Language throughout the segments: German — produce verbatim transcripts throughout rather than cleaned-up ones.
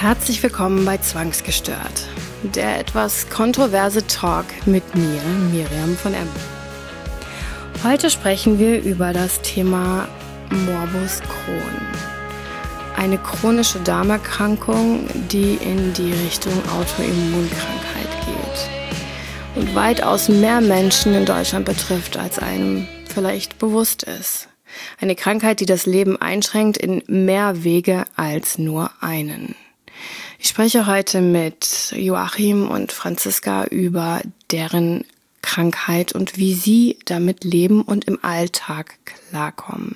Herzlich willkommen bei Zwangsgestört, der etwas kontroverse Talk mit mir, Miriam von M. Heute sprechen wir über das Thema Morbus Crohn. Eine chronische Darmerkrankung, die in die Richtung Autoimmunkrankheit geht und weitaus mehr Menschen in Deutschland betrifft, als einem vielleicht bewusst ist. Eine Krankheit, die das Leben einschränkt in mehr Wege als nur einen. Ich spreche heute mit Joachim und Franziska über deren Krankheit und wie sie damit leben und im Alltag klarkommen.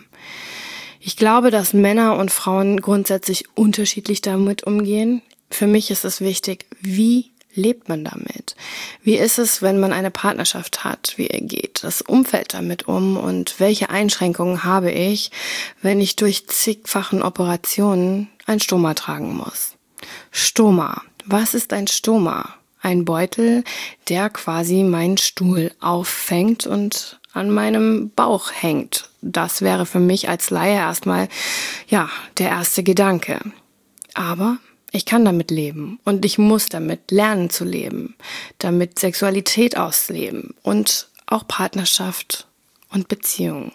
Ich glaube, dass Männer und Frauen grundsätzlich unterschiedlich damit umgehen. Für mich ist es wichtig, wie lebt man damit? Wie ist es, wenn man eine Partnerschaft hat? Wie geht das Umfeld damit um? Und welche Einschränkungen habe ich, wenn ich durch zigfachen Operationen ein Stoma tragen muss? Stoma. Was ist ein Stoma? Ein Beutel, der quasi meinen Stuhl auffängt und an meinem Bauch hängt. Das wäre für mich als Laie erstmal, ja, der erste Gedanke. Aber ich kann damit leben und ich muss damit lernen zu leben, damit Sexualität ausleben und auch Partnerschaft und Beziehung.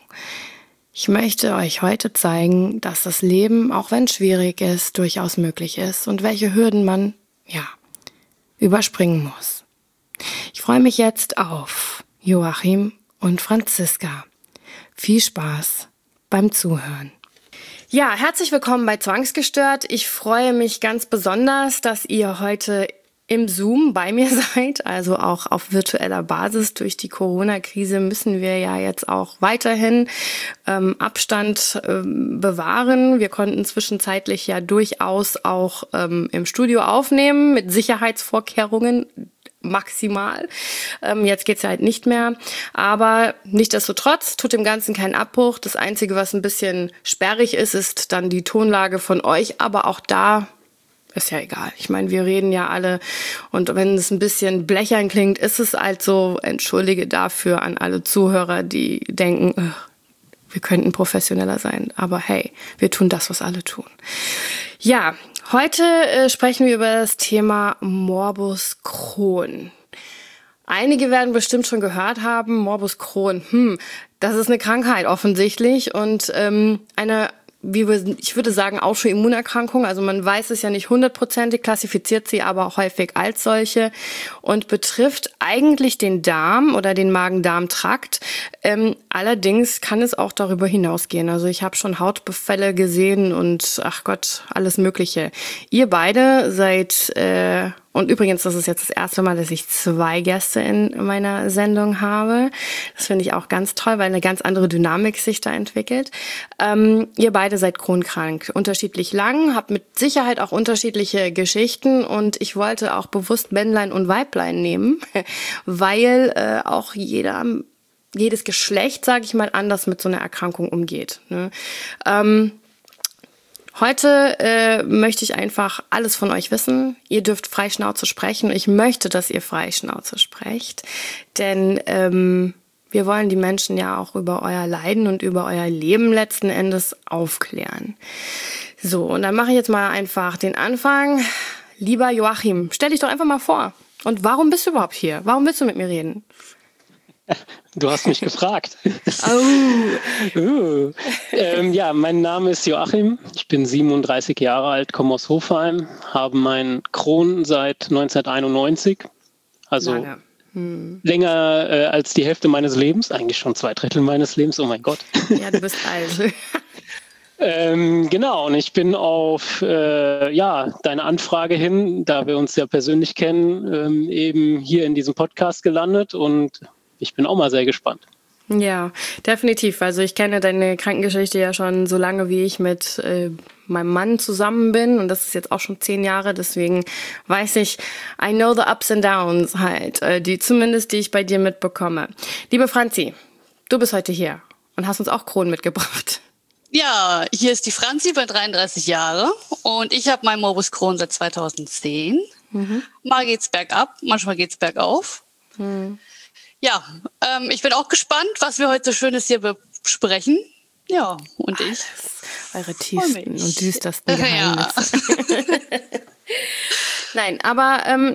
Ich möchte euch heute zeigen, dass das Leben, auch wenn es schwierig ist, durchaus möglich ist und welche Hürden man, ja, überspringen muss. Ich freue mich jetzt auf Joachim und Franziska. Viel Spaß beim Zuhören. Ja, herzlich willkommen bei Zwangsgestört. Ich freue mich ganz besonders, dass ihr heute im Zoom bei mir seid, also auch auf virtueller Basis. Durch die Corona-Krise müssen wir ja jetzt auch weiterhin ähm, Abstand ähm, bewahren. Wir konnten zwischenzeitlich ja durchaus auch ähm, im Studio aufnehmen mit Sicherheitsvorkehrungen. Maximal. Ähm, jetzt geht's halt nicht mehr. Aber nichtsdestotrotz tut dem Ganzen keinen Abbruch. Das Einzige, was ein bisschen sperrig ist, ist dann die Tonlage von euch. Aber auch da ist ja egal. Ich meine, wir reden ja alle. Und wenn es ein bisschen blechern klingt, ist es halt so. Entschuldige dafür an alle Zuhörer, die denken, wir könnten professioneller sein. Aber hey, wir tun das, was alle tun. Ja, heute äh, sprechen wir über das Thema Morbus Crohn. Einige werden bestimmt schon gehört haben, Morbus Crohn, hm, das ist eine Krankheit offensichtlich und ähm, eine, wie wir, ich würde sagen, Autoimmunerkrankung. Also man weiß es ja nicht hundertprozentig, klassifiziert sie aber auch häufig als solche und betrifft eigentlich den Darm oder den Magen-Darm-Trakt. Ähm, allerdings kann es auch darüber hinausgehen. Also ich habe schon Hautbefälle gesehen und ach Gott, alles Mögliche. Ihr beide seid, äh, und übrigens, das ist jetzt das erste Mal, dass ich zwei Gäste in meiner Sendung habe. Das finde ich auch ganz toll, weil eine ganz andere Dynamik sich da entwickelt. Ähm, ihr beide seid crohnkrank, unterschiedlich lang, habt mit Sicherheit auch unterschiedliche Geschichten und ich wollte auch bewusst Männlein und Weiblein nehmen, weil äh, auch jeder, jedes Geschlecht, sage ich mal, anders mit so einer Erkrankung umgeht. Ne? Ähm, Heute äh, möchte ich einfach alles von euch wissen. Ihr dürft frei Schnauze sprechen. Ich möchte, dass ihr frei Schnauze sprecht, denn ähm, wir wollen die Menschen ja auch über euer Leiden und über euer Leben letzten Endes aufklären. So, und dann mache ich jetzt mal einfach den Anfang. Lieber Joachim, stell dich doch einfach mal vor. Und warum bist du überhaupt hier? Warum willst du mit mir reden? Du hast mich gefragt. Oh. uh. ähm, ja, mein Name ist Joachim. Ich bin siebenunddreißig Jahre alt, komme aus Hofheim, habe meinen Crohn seit neunzehnhunderteinundneunzig. Also Lange. Hm. länger äh, als die Hälfte meines Lebens, eigentlich schon zwei Drittel meines Lebens. Oh mein Gott. Ja, du bist alt. ähm, genau, und ich bin auf äh, ja, deine Anfrage hin, da wir uns ja persönlich kennen, ähm, eben hier in diesem Podcast gelandet und ich bin auch mal sehr gespannt. Ja, definitiv. Also ich kenne deine Krankengeschichte ja schon so lange, wie ich mit äh, meinem Mann zusammen bin. Und das ist jetzt auch schon zehn Jahre. Deswegen weiß ich, I know the ups and downs halt, äh, die zumindest, die ich bei dir mitbekomme. Liebe Franzi, du bist heute hier und hast uns auch Crohn mitgebracht. Ja, hier ist die Franzi, bin dreiunddreißig Jahre und ich habe meinen Morbus Crohn seit zweitausendzehn. Mhm. Mal geht's bergab, manchmal geht's bergauf. Mhm. Ja, ähm, ich bin auch gespannt, was wir heute so Schönes hier besprechen. Ja, und ich. eure tiefsten und düstersten Geheimnisse. Ja. Nein, aber ähm,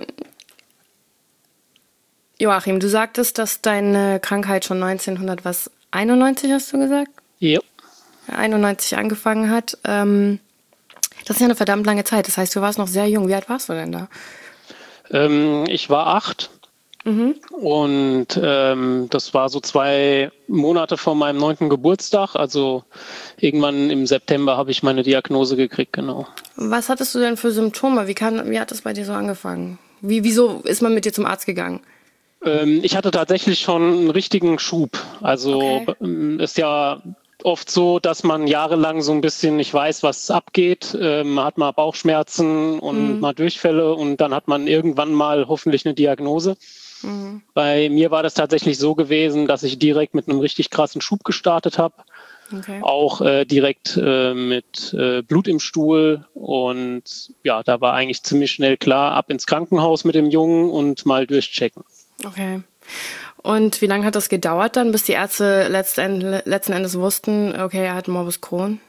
Joachim, du sagtest, dass deine Krankheit schon neunzehnhunderteinundneunzig, hast du gesagt? Ja. einundneunzig angefangen hat. Ähm, das ist ja eine verdammt lange Zeit. Das heißt, du warst noch sehr jung. Wie alt warst du denn da? Ähm, ich war acht. Mhm. Und ähm, das war so zwei Monate vor meinem neunten Geburtstag. Also irgendwann im September habe ich meine Diagnose gekriegt, genau. Was hattest du denn für Symptome? Wie, kann, wie hat das bei dir so angefangen? Wie, wieso ist man mit dir zum Arzt gegangen? Ähm, ich hatte tatsächlich schon einen richtigen Schub. Also okay. Ist ja oft so, dass man jahrelang so ein bisschen nicht weiß, was abgeht. Ähm, man hat mal Bauchschmerzen und mhm. mal Durchfälle und dann hat man irgendwann mal hoffentlich eine Diagnose. Mhm. Bei mir war das tatsächlich so gewesen, dass ich direkt mit einem richtig krassen Schub gestartet habe. Okay. Auch äh, direkt äh, mit äh, Blut im Stuhl und ja, da war eigentlich ziemlich schnell klar, ab ins Krankenhaus mit dem Jungen und mal durchchecken. Okay. Und wie lange hat das gedauert dann, bis die Ärzte letzten, letzten Endes wussten, okay, er hat Morbus Crohn?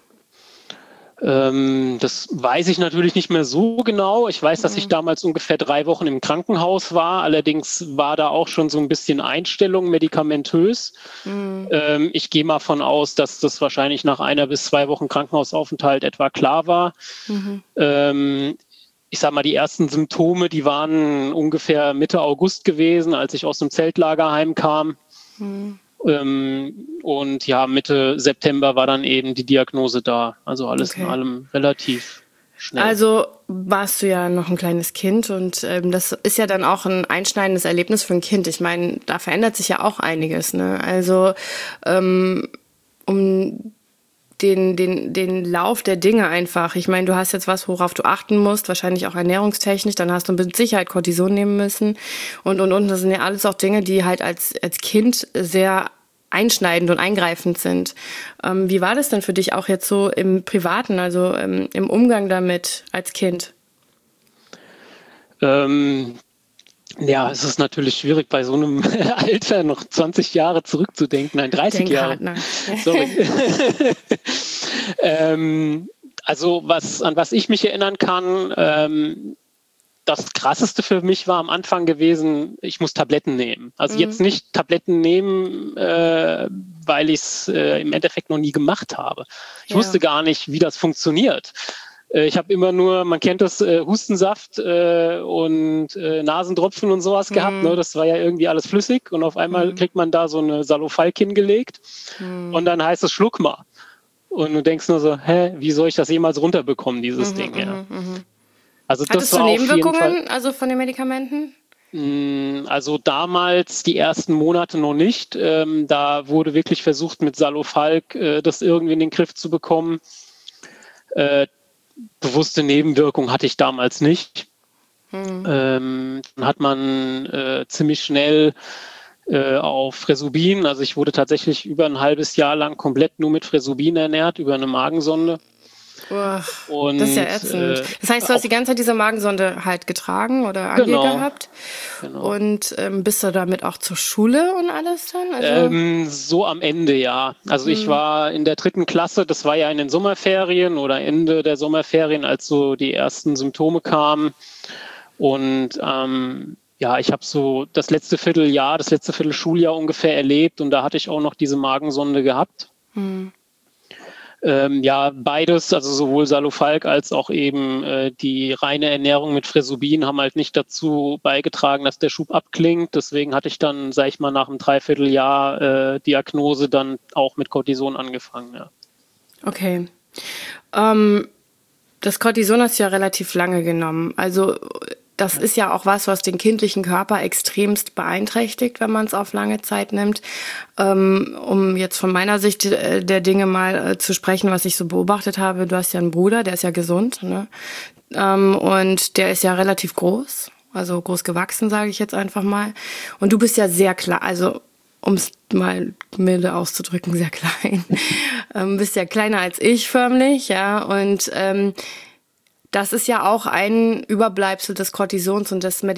Ähm, das weiß ich natürlich nicht mehr so genau. Ich weiß, dass ich damals ungefähr drei Wochen im Krankenhaus war. Allerdings war da auch schon so ein bisschen Einstellung medikamentös. Mhm. Ähm, ich gehe mal von aus, dass das wahrscheinlich nach einer bis zwei Wochen Krankenhausaufenthalt etwa klar war. Mhm. Ähm, ich sag mal, die ersten Symptome, die waren ungefähr Mitte August gewesen, als ich aus dem Zeltlager heimkam. Mhm. Ähm, und ja, Mitte September war dann eben die Diagnose da. Also alles okay. in allem relativ schnell. Also warst du ja noch ein kleines Kind und ähm, das ist ja dann auch ein einschneidendes Erlebnis für ein Kind. Ich meine, da verändert sich ja auch einiges, ne? Also ähm, um den, den, den Lauf der Dinge einfach. Ich meine, du hast jetzt was, worauf du achten musst, wahrscheinlich auch ernährungstechnisch, dann hast du mit Sicherheit Cortison nehmen müssen und, und, und. Das sind ja alles auch Dinge, die halt als, als Kind sehr einschneidend und eingreifend sind. Ähm, wie war das denn für dich auch jetzt so im Privaten, also ähm, im Umgang damit als Kind? Ähm, ja, es ist natürlich schwierig, bei so einem Alter noch zwanzig Jahre zurückzudenken. Nein, dreißig Denk Jahre. Hart, ne? Sorry. ähm, also was, an was ich mich erinnern kann, ähm, das Krasseste für mich war am Anfang gewesen, ich muss Tabletten nehmen. Also mhm. jetzt nicht Tabletten nehmen, äh, weil ich es äh, im Endeffekt noch nie gemacht habe. Ich ja. wusste gar nicht, wie das funktioniert. Ich habe immer nur, man kennt das, äh, Hustensaft äh, und äh, Nasentropfen und sowas mhm. gehabt. Ne? Das war ja irgendwie alles flüssig und auf einmal mhm. kriegt man da so eine Salofalk hingelegt mhm. und dann heißt es, schluck mal. Und du denkst nur so, hä, wie soll ich das jemals runterbekommen, dieses mhm, Ding? Ja. Mhm. Also das Hattest war du Nebenwirkungen, auf jeden Fall, also von den Medikamenten? Also damals, die ersten Monate noch nicht. Ähm, da wurde wirklich versucht, mit Salofalk äh, das irgendwie in den Griff zu bekommen. Äh, Bewusste Nebenwirkung hatte ich damals nicht. Hm. Ähm, dann hat man äh, ziemlich schnell äh, auf Fresubin, also ich wurde tatsächlich über ein halbes Jahr lang komplett nur mit Fresubin ernährt, über eine Magensonde. Uah, und, das ist ja ätzend. Äh, das heißt, du hast die ganze Zeit diese Magensonde halt getragen oder ange genau, gehabt. Genau. Und ähm, bist du damit auch zur Schule und alles dann? Also ähm, so am Ende, ja. Also hm. ich war in der dritten Klasse, das war ja in den Sommerferien oder Ende der Sommerferien, als so die ersten Symptome kamen. Und ähm, ja, ich habe so das letzte Vierteljahr, das letzte Viertelschuljahr ungefähr erlebt und da hatte ich auch noch diese Magensonde gehabt. Hm. Ähm, ja, beides, also sowohl Salofalk als auch eben äh, die reine Ernährung mit Fresubin haben halt nicht dazu beigetragen, dass der Schub abklingt. Deswegen hatte ich dann, sag ich mal, nach einem Dreivierteljahr äh, Diagnose dann auch mit Cortison angefangen. Ja. Okay. Ähm, das Cortison hast du ja relativ lange genommen. Also das ist ja auch was, was den kindlichen Körper extremst beeinträchtigt, wenn man es auf lange Zeit nimmt. Ähm, um jetzt von meiner Sicht äh, der Dinge mal äh, zu sprechen, was ich so beobachtet habe. Du hast ja einen Bruder, der ist ja gesund, ne? Ähm, und der ist ja relativ groß, also groß gewachsen, sage ich jetzt einfach mal. Und du bist ja sehr klar, also um es mal milde auszudrücken, sehr klein. ähm, bist ja kleiner als ich förmlich, ja. Und ähm, Das ist ja auch ein Überbleibsel des Cortisons und des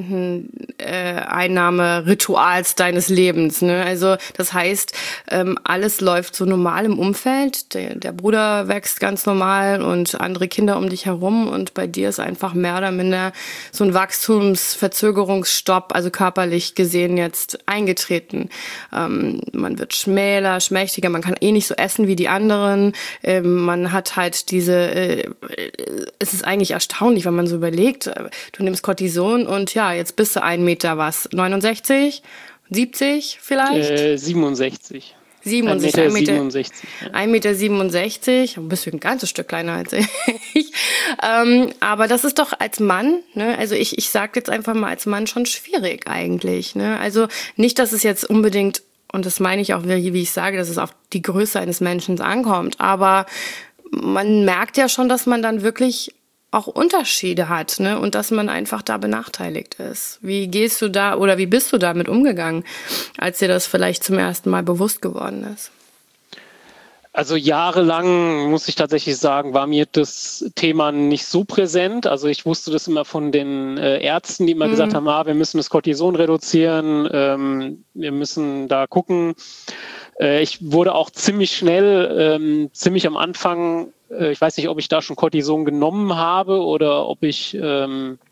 Medikamenteneinnahmerituals äh, deines Lebens. Ne? Also das heißt, ähm, alles läuft so normal im Umfeld. Der, der Bruder wächst ganz normal und andere Kinder um dich herum. Und bei dir ist einfach mehr oder minder so ein Wachstumsverzögerungsstopp, also körperlich gesehen jetzt eingetreten. Ähm, man wird schmäler, schmächtiger, man kann eh nicht so essen wie die anderen. Ähm, man hat halt diese... Äh, es ist eigentlich erstaunlich, wenn man so überlegt, du nimmst Cortison und ja, jetzt bist du ein Meter was, neunundsechzig, siebzig vielleicht? Äh, siebenundsechzig. siebenundsechzig, ein Meter siebenundsechzig. ein Meter siebenundsechzig, ein bisschen ein ganzes Stück kleiner als ich. ähm, aber das ist doch als Mann, ne, also ich, ich sage jetzt einfach mal als Mann schon schwierig eigentlich. Ne? Also nicht, dass es jetzt unbedingt, und das meine ich auch, wie, wie ich sage, dass es auf die Größe eines Menschen ankommt, aber man merkt ja schon, dass man dann wirklich auch Unterschiede hat, ne? Und dass man einfach da benachteiligt ist. Wie gehst du da oder wie bist du damit umgegangen, als dir das vielleicht zum ersten Mal bewusst geworden ist? Also jahrelang, muss ich tatsächlich sagen, war mir das Thema nicht so präsent. Also ich wusste das immer von den äh, Ärzten, die immer mhm. gesagt haben, ah, wir müssen das Cortison reduzieren, ähm, wir müssen da gucken. Äh, ich wurde auch ziemlich schnell, ähm, ziemlich am Anfang, äh, ich weiß nicht, ob ich da schon Cortison genommen habe oder ob ich ähm,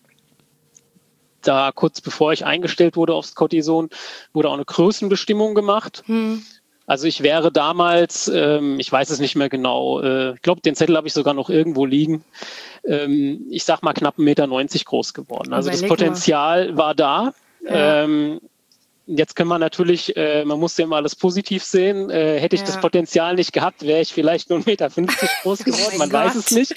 da kurz bevor ich eingestellt wurde aufs Cortison, wurde auch eine Größenbestimmung gemacht. Mhm. Also ich wäre damals, ähm, ich weiß es nicht mehr genau, äh, ich glaube, den Zettel habe ich sogar noch irgendwo liegen, ähm, ich sag mal knapp ein Meter neunzig groß geworden. Also Überleg das Potenzial mal. war da. Ja. Ähm, jetzt können wir natürlich, äh, man muss ja immer alles positiv sehen, äh, hätte ich ja. das Potenzial nicht gehabt, wäre ich vielleicht nur ein Meter fünfzig groß geworden, oh man Gott. weiß es nicht.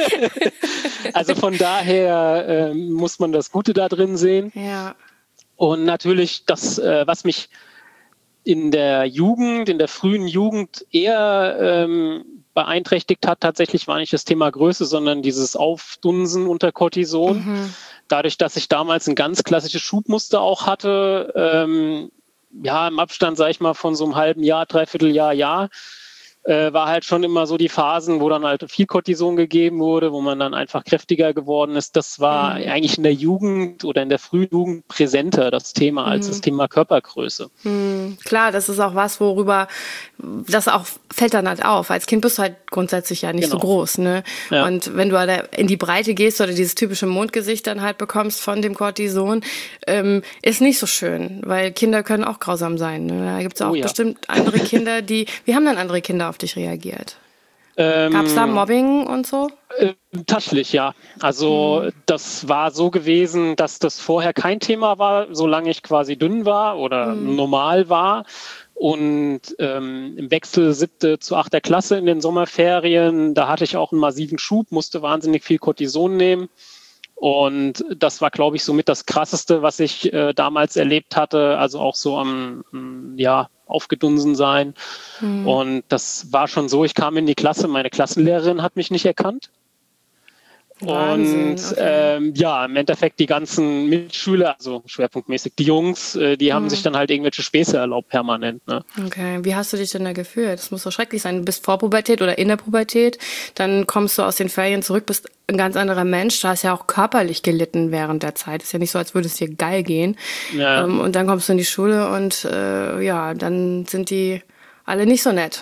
Also von daher äh, muss man das Gute da drin sehen. Ja. Und natürlich das, äh, was mich in der Jugend, in der frühen Jugend eher ähm, beeinträchtigt hat, tatsächlich war nicht das Thema Größe, sondern dieses Aufdunsen unter Cortison. Mhm. Dadurch, dass ich damals ein ganz klassisches Schubmuster auch hatte, ähm, ja, im Abstand, sag ich mal, von so einem halben Jahr, dreiviertel Jahr, Jahr, äh, war halt schon immer so die Phasen, wo dann halt viel Cortison gegeben wurde, wo man dann einfach kräftiger geworden ist. Das war mhm. eigentlich in der Jugend oder in der frühen Jugend präsenter, das Thema, als mhm. das Thema Körpergröße. Mhm. Klar, das ist auch was, worüber, das auch fällt dann halt auf. Als Kind bist du halt grundsätzlich ja nicht genau. so groß, ne? Ja. Und wenn du halt in die Breite gehst oder dieses typische Mondgesicht dann halt bekommst von dem Cortison, ähm, ist nicht so schön, weil Kinder können auch grausam sein, ne? Da gibt es auch oh, ja. bestimmt andere Kinder, die, wie haben dann andere Kinder auf dich reagiert? Ähm, Gab es da Mobbing und so? Äh, tatsächlich, ja. Also mhm. das war so gewesen, dass das vorher kein Thema war, solange ich quasi dünn war oder mhm. normal war. Und ähm, im Wechsel siebte zu achter Klasse in den Sommerferien, da hatte ich auch einen massiven Schub, musste wahnsinnig viel Cortison nehmen. Und das war, glaube ich, somit das Krasseste, was ich äh, damals erlebt hatte. Also auch so am, ja, aufgedunsen sein. Mhm. Und das war schon so, ich kam in die Klasse, meine Klassenlehrerin hat mich nicht erkannt. Wahnsinn, und okay. ähm, ja, im Endeffekt die ganzen Mitschüler, also schwerpunktmäßig die Jungs, äh, die haben mhm. sich dann halt irgendwelche Späße erlaubt, permanent. Ne? Okay, wie hast du dich denn da gefühlt? Das muss doch schrecklich sein. Du bist vor Pubertät oder in der Pubertät, dann kommst du aus den Ferien zurück, bist ein ganz anderer Mensch. Du hast ja auch körperlich gelitten während der Zeit. Ist ja nicht so, als würde es dir geil gehen. Ja. Ähm, und dann kommst du in die Schule und äh, ja, dann sind die alle nicht so nett.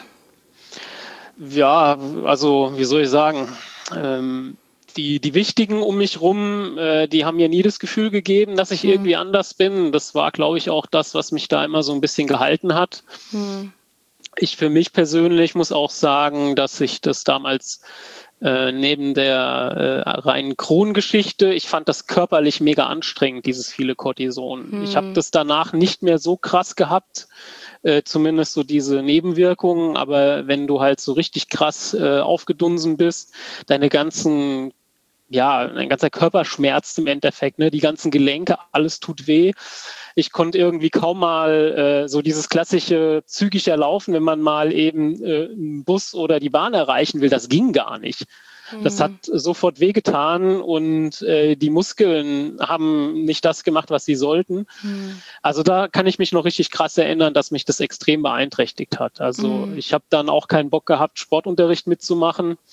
Ja, also wie soll ich sagen, ähm, Die, die Wichtigen um mich rum, äh, die haben mir nie das Gefühl gegeben, dass ich mhm. irgendwie anders bin. Das war, glaube ich, auch das, was mich da immer so ein bisschen gehalten hat. Mhm. Ich für mich persönlich muss auch sagen, dass ich das damals äh, neben der äh, reinen Krongeschichte, ich fand das körperlich mega anstrengend, dieses viele Cortison. Mhm. Ich habe das danach nicht mehr so krass gehabt, äh, zumindest so diese Nebenwirkungen. Aber wenn du halt so richtig krass äh, aufgedunsen bist, deine ganzen ja, ein ganzer Körper schmerzt im Endeffekt, ne? Die ganzen Gelenke, alles tut weh. Ich konnte irgendwie kaum mal äh, so dieses klassische zügig erlaufen, wenn man mal eben äh, einen Bus oder die Bahn erreichen will, das ging gar nicht. Mhm. Das hat sofort wehgetan und äh, die Muskeln haben nicht das gemacht, was sie sollten. Mhm. Also da kann ich mich noch richtig krass erinnern, dass mich das extrem beeinträchtigt hat. Also mhm. ich habe dann auch keinen Bock gehabt, Sportunterricht mitzumachen.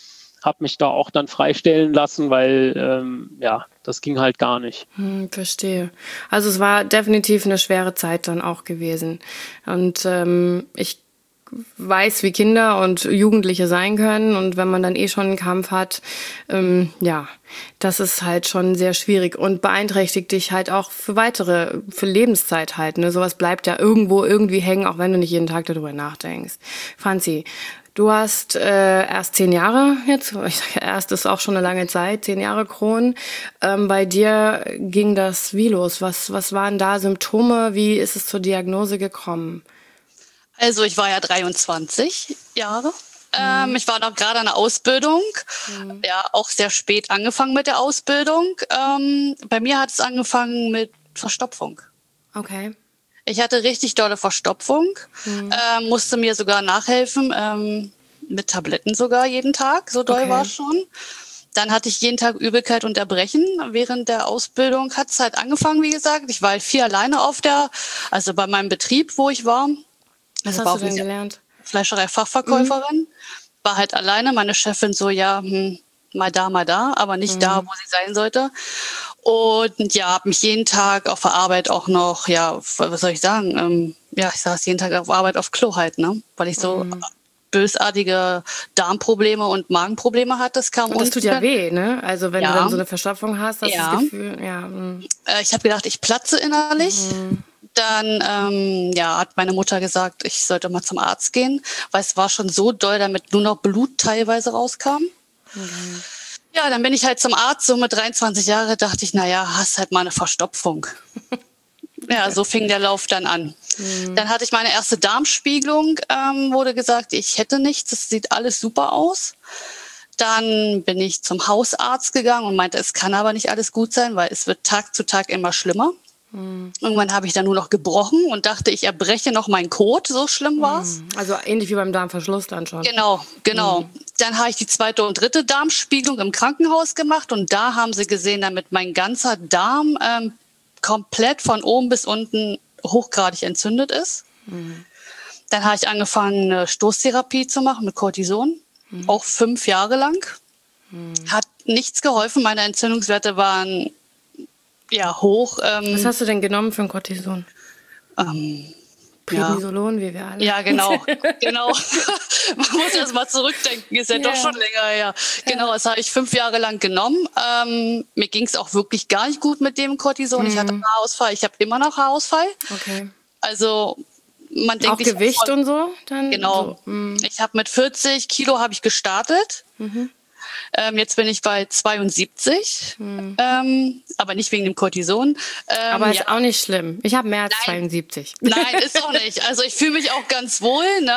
habe mich da auch dann freistellen lassen, weil ähm, ja, das ging halt gar nicht. Hm, verstehe. Also es war definitiv eine schwere Zeit dann auch gewesen. Und ähm, ich weiß, wie Kinder und Jugendliche sein können. Und wenn man dann eh schon einen Kampf hat, ähm, ja, das ist halt schon sehr schwierig und beeinträchtigt dich halt auch für weitere, für Lebenszeit halt. Ne? Sowas bleibt ja irgendwo irgendwie hängen, auch wenn du nicht jeden Tag darüber nachdenkst. Franzi, du hast äh, erst zehn Jahre jetzt, ich sage erst ist auch schon eine lange Zeit, zehn Jahre Crohn. Ähm, bei dir ging das wie los? Was, was waren da Symptome? Wie ist es zur Diagnose gekommen? Also ich war ja dreiundzwanzig Jahre. Mhm. Ähm, ich war noch gerade in der Ausbildung. Mhm. Ja, auch sehr spät angefangen mit der Ausbildung. Ähm, bei mir hat es angefangen mit Verstopfung. Okay. Ich hatte richtig dolle Verstopfung, mhm. ähm, musste mir sogar nachhelfen, ähm, mit Tabletten sogar jeden Tag, so doll okay. war es schon. Dann hatte ich jeden Tag Übelkeit und Erbrechen. Während der Ausbildung hat es halt angefangen, wie gesagt. Ich war halt viel alleine auf der, also bei meinem Betrieb, wo ich war. Was also hast du denn gelernt? Fleischerei-Fachverkäuferin. Mhm. War halt alleine. Meine Chefin so, ja, hm, mal da, mal da, aber nicht mhm. da, wo sie sein sollte. Und ja, habe mich jeden Tag auf der Arbeit auch noch, ja, was soll ich sagen, ähm, ja, ich saß jeden Tag auf Arbeit auf Klo halt, ne, weil ich so mhm. bösartige Darmprobleme und Magenprobleme hatte. Das kam und das tut ja weh, ne? Also wenn ja. du dann so eine Verstopfung hast, hast du ja. das Gefühl, ja. Mh. Ich habe gedacht, ich platze innerlich. Mhm. Dann ähm, ja, hat meine Mutter gesagt, ich sollte mal zum Arzt gehen, weil es war schon so doll, damit nur noch Blut teilweise rauskam. Mhm. Ja, dann bin ich halt zum Arzt, so mit dreiundzwanzig Jahren, dachte ich, naja, hast halt mal eine Verstopfung. Ja, so fing der Lauf dann an. Mhm. Dann hatte ich meine erste Darmspiegelung, ähm, wurde gesagt, ich hätte nichts, das sieht alles super aus. Dann bin ich zum Hausarzt gegangen und meinte, es kann aber nicht alles gut sein, weil es wird Tag zu Tag immer schlimmer. Mhm. Irgendwann habe ich dann nur noch gebrochen und dachte, ich erbreche noch meinen Kot, so schlimm war's. Also ähnlich wie beim Darmverschluss dann schon. Genau, genau. Mhm. Dann habe ich die zweite und dritte Darmspiegelung im Krankenhaus gemacht und da haben sie gesehen, damit mein ganzer Darm ähm, komplett von oben bis unten hochgradig entzündet ist. Mhm. Dann habe ich angefangen, eine Stoßtherapie zu machen mit Cortison, mhm. auch fünf Jahre lang. Mhm. Hat nichts geholfen, meine Entzündungswerte waren ja hoch. Ähm, Was hast du denn genommen für ein Cortison? Ähm, Prednisolon, ja. Wie wir alle. Ja, genau, genau. Man muss erst mal zurückdenken, ist ja yeah. doch schon länger her. Genau, ja. Das habe ich fünf Jahre lang genommen. Ähm, mir ging es auch wirklich gar nicht gut mit dem Cortison. Mhm. Ich hatte Haarausfall, ich habe immer noch Haarausfall. Okay. Also man denkt, auch Gewicht voll, und so? Dann genau. So. Mhm. Ich habe mit vierzig Kilo habe ich gestartet. Mhm. Ähm, jetzt bin ich bei zweiundsiebzig, hm. ähm, aber nicht wegen dem Cortison. Ähm, aber ist ja. auch nicht schlimm. Ich habe mehr als Nein. zweiundsiebzig. Nein, ist auch nicht. Also ich fühle mich auch ganz wohl. Ne?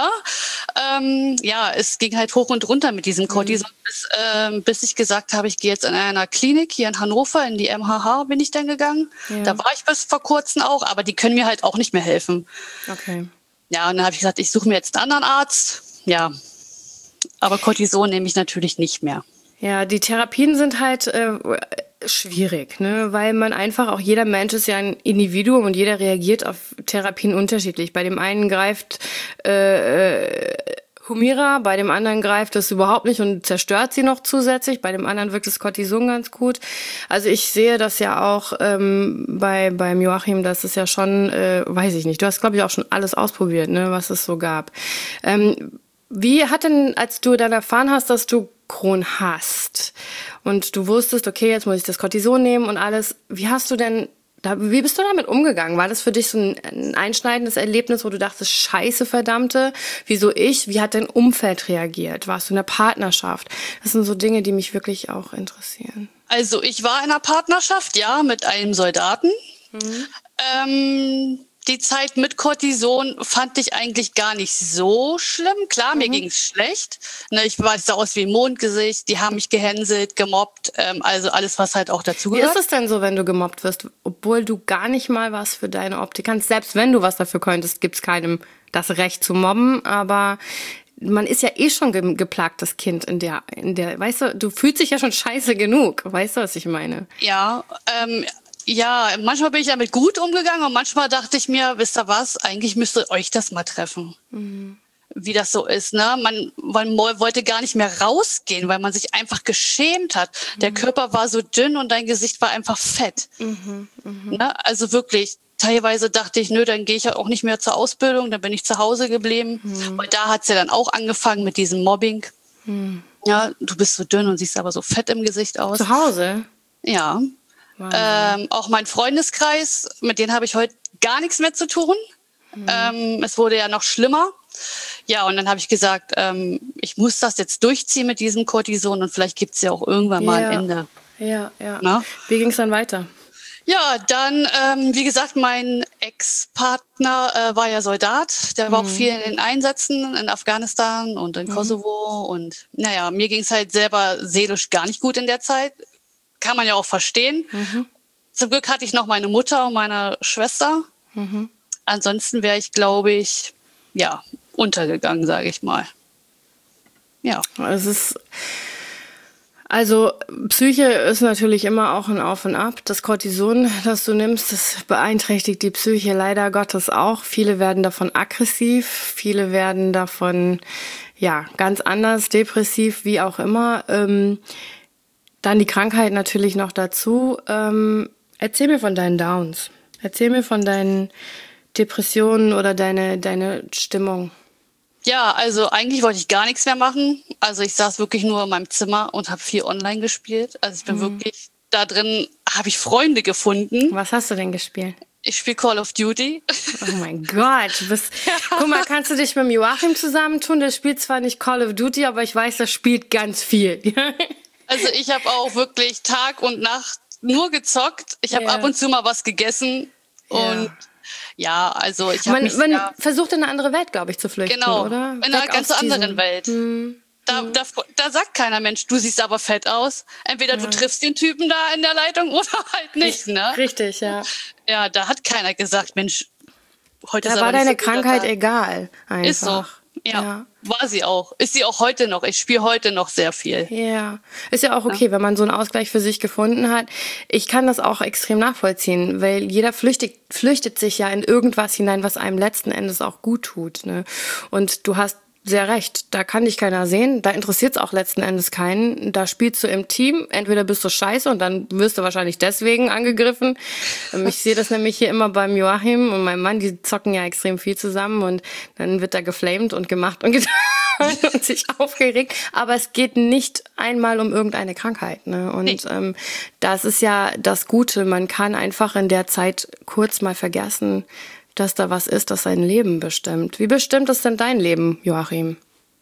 Ähm, ja, es ging halt hoch und runter mit diesem Cortison, hm. bis, ähm, bis ich gesagt habe, ich gehe jetzt in einer Klinik hier in Hannover, in die M H H bin ich dann gegangen. Ja. Da war ich bis vor kurzem auch, aber die können mir halt auch nicht mehr helfen. Okay. Ja, und dann habe ich gesagt, ich suche mir jetzt einen anderen Arzt. Ja, aber Cortison nehme ich natürlich nicht mehr. Ja, die Therapien sind halt äh, schwierig, ne? Weil man einfach, auch jeder Mensch ist ja ein Individuum und jeder reagiert auf Therapien unterschiedlich. Bei dem einen greift äh, Humira, bei dem anderen greift es überhaupt nicht und zerstört sie noch zusätzlich, bei dem anderen wirkt das Cortison ganz gut. Also ich sehe das ja auch ähm, bei beim Joachim, das ist ja schon, äh, weiß ich nicht, du hast, glaube ich, auch schon alles ausprobiert, ne, was es so gab. Ähm, Wie hat denn, als du dann erfahren hast, dass du Crohn hast und du wusstest, okay, jetzt muss ich das Cortison nehmen und alles, wie hast du denn, da, wie bist du damit umgegangen? War das für dich so ein, ein einschneidendes Erlebnis, wo du dachtest, scheiße, verdammte, wieso ich? Wie hat dein Umfeld reagiert? Warst du in einer Partnerschaft? Das sind so Dinge, die mich wirklich auch interessieren. Also ich war in einer Partnerschaft, ja, mit einem Soldaten. Mhm. Ähm, Die Zeit mit Cortison fand ich eigentlich gar nicht so schlimm. Klar, mhm. mir ging es schlecht. Ne, ich war, ich sah aus wie ein Mondgesicht. Die haben mich gehänselt, gemobbt. Ähm, also alles, was halt auch dazugehört. Wie ist es denn so, wenn du gemobbt wirst, obwohl du gar nicht mal was für deine Optik kannst? Selbst wenn du was dafür könntest, gibt es keinem das Recht zu mobben. Aber man ist ja eh schon ge- geplagtes Kind in der, in der, weißt du, du fühlst dich ja schon scheiße genug. Weißt du, was ich meine? Ja, ähm, Ja, manchmal bin ich damit gut umgegangen und manchmal dachte ich mir, wisst ihr was, eigentlich müsste euch das mal treffen. Mhm. wie das so ist. Ne? Man, man wollte gar nicht mehr rausgehen, weil man sich einfach geschämt hat. Mhm. Der Körper war so dünn und dein Gesicht war einfach fett. Mhm, mh. Ne? Also wirklich, teilweise dachte ich, nö, dann gehe ich ja auch nicht mehr zur Ausbildung, dann bin ich zu Hause geblieben. Mhm. Weil da hat es ja dann auch angefangen mit diesem Mobbing. Mhm. Ja, du bist so dünn und siehst aber so fett im Gesicht aus. Zu Hause? Ja. Ähm, auch mein Freundeskreis, mit denen habe ich heute gar nichts mehr zu tun. Mhm. Ähm, es wurde ja noch schlimmer. Ja, und dann habe ich gesagt, ähm, ich muss das jetzt durchziehen mit diesem Cortison und vielleicht gibt es ja auch irgendwann mal ja. ein Ende. Ja, ja. Na? Wie ging es dann weiter? Ja, dann, ähm, wie gesagt, mein Ex-Partner äh, war ja Soldat. Der war mhm. auch viel in den Einsätzen in Afghanistan und in mhm. Kosovo. Und naja, mir ging es halt selber seelisch gar nicht gut in der Zeit. Kann man ja auch verstehen. Mhm. Zum Glück hatte ich noch meine Mutter und meine Schwester. Mhm. Ansonsten wäre ich, glaube ich, ja, untergegangen, sage ich mal. Ja. Es ist, also Psyche ist natürlich immer auch ein Auf und Ab. Das Cortison, das du nimmst, das beeinträchtigt die Psyche leider Gottes auch. Viele werden davon aggressiv, viele werden davon, ja, ganz anders, depressiv, wie auch immer. Ähm, dann die Krankheit natürlich noch dazu. Ähm, erzähl mir von deinen Downs. Erzähl mir von deinen Depressionen oder deine, deine Stimmung. Ja, also eigentlich wollte ich gar nichts mehr machen. Also ich saß wirklich nur in meinem Zimmer und habe viel online gespielt. Also ich bin mhm. wirklich, da drin habe ich Freunde gefunden. Was hast du denn gespielt? Ich spiele Call of Duty. Oh mein Gott. Du bist, ja. Guck mal, kannst du dich mit dem Joachim zusammentun? Der spielt zwar nicht Call of Duty, aber ich weiß, der spielt ganz viel. Also ich habe auch wirklich Tag und Nacht nur gezockt. Ich habe ja. ab und zu mal was gegessen und ja. Ja, also ich habe mich... Man ja, versucht in eine andere Welt, glaube ich, zu flüchten, genau, oder? In einer ganz anderen Welt. Hm, da, hm. Da, da sagt keiner, Mensch, du siehst aber fett aus. Entweder ja. du triffst den Typen da in der Leitung oder halt nicht, ne? Richtig, ja. Ja, da hat keiner gesagt, Mensch, heute da ist war aber deine nicht so Krankheit egal, einfach. Ist so. Ja, ja, war sie auch. Ist sie auch heute noch. Ich spiele heute noch sehr viel. Ja, ist ja auch okay, ja. wenn man so einen Ausgleich für sich gefunden hat. Ich kann das auch extrem nachvollziehen, weil jeder flüchtet, flüchtet sich ja in irgendwas hinein, was einem letzten Endes auch gut tut. Ne? Und du hast sehr recht, da kann dich keiner sehen, da interessiert es auch letzten Endes keinen. Da spielst du im Team, entweder bist du scheiße und dann wirst du wahrscheinlich deswegen angegriffen. Ich sehe das nämlich hier immer beim Joachim und meinem Mann, die zocken ja extrem viel zusammen und dann wird da geflamed und gemacht und getan und sich aufgeregt. Aber es geht nicht einmal um irgendeine Krankheit. Ne? Und nee. ähm, das ist ja das Gute, man kann einfach in der Zeit kurz mal vergessen, dass da was ist, das sein Leben bestimmt. Wie bestimmt ist denn dein Leben, Joachim?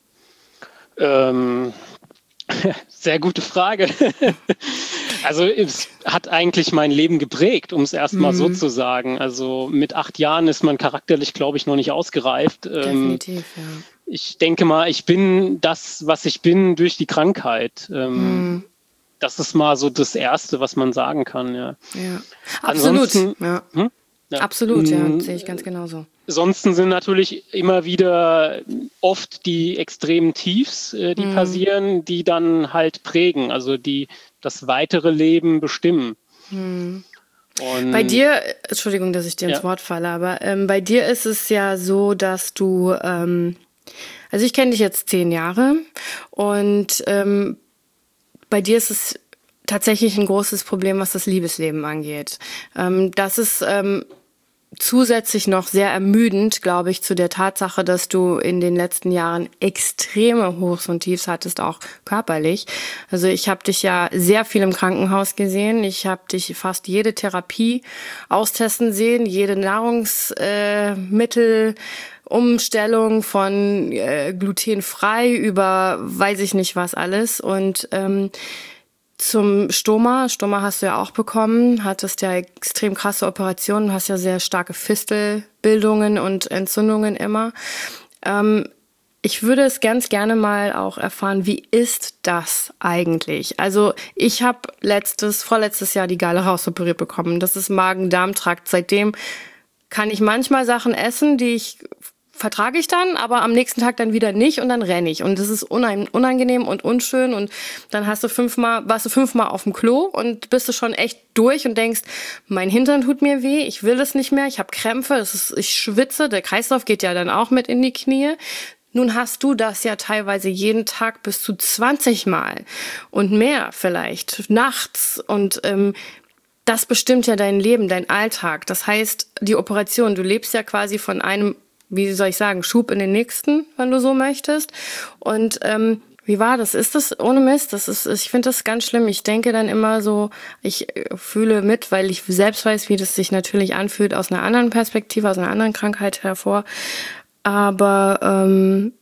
Ähm, sehr gute Frage. Also es hat eigentlich mein Leben geprägt, um es erstmal mhm. so zu sagen. Also mit acht Jahren ist man charakterlich, glaube ich, noch nicht ausgereift. Definitiv, ja. Ich denke mal, ich bin das, was ich bin, durch die Krankheit. Mhm. Das ist mal so das Erste, was man sagen kann. Ja, ja. Absolut. Ja. Hm? Ja. Absolut, ja, sehe ich ganz genauso. Ansonsten sind natürlich immer wieder oft die extremen Tiefs, äh, die mm. passieren, die dann halt prägen, also die das weitere Leben bestimmen. Mm. Und bei dir, Entschuldigung, dass ich dir ins ja. Wort falle, aber ähm, bei dir ist es ja so, dass du, ähm, also ich kenne dich jetzt zehn Jahre und ähm, bei dir ist es tatsächlich ein großes Problem, was das Liebesleben angeht. Ähm, das ist ähm, zusätzlich noch sehr ermüdend, glaube ich, zu der Tatsache, dass du in den letzten Jahren extreme Hochs und Tiefs hattest, auch körperlich. Also ich habe dich ja sehr viel im Krankenhaus gesehen. Ich habe dich fast jede Therapie austesten sehen, jede Nahrungsmittel, Umstellung von äh, glutenfrei über weiß ich nicht was alles. Und ähm, zum Stoma. Stoma hast du ja auch bekommen, hattest ja extrem krasse Operationen, hast ja sehr starke Fistelbildungen und Entzündungen immer. Ähm, ich würde es ganz gerne mal auch erfahren, wie ist das eigentlich? Also ich habe letztes, vorletztes Jahr die Galle rausoperiert bekommen. Das ist Magen-Darm-Trakt. Seitdem kann ich manchmal Sachen essen, die ich vertrage ich dann, aber am nächsten Tag dann wieder nicht und dann renne ich. Und das ist unangenehm und unschön und dann hast du fünfmal, warst du fünfmal auf dem Klo und bist du schon echt durch und denkst, mein Hintern tut mir weh, ich will das nicht mehr, ich habe Krämpfe, das ist, ich schwitze, der Kreislauf geht ja dann auch mit in die Knie. Nun hast du das ja teilweise jeden Tag bis zu zwanzig Mal und mehr vielleicht, nachts. Und ähm, das bestimmt ja dein Leben, dein Alltag. Das heißt, die Operation, du lebst ja quasi von einem, wie soll ich sagen, Schub in den nächsten, wenn du so möchtest. Und ähm, wie war das? Ist das ohne Mist? Das ist, ich finde das ganz schlimm. Ich denke dann immer so, ich fühle mit, weil ich selbst weiß, wie das sich natürlich anfühlt aus einer anderen Perspektive, aus einer anderen Krankheit hervor. Aber ähm,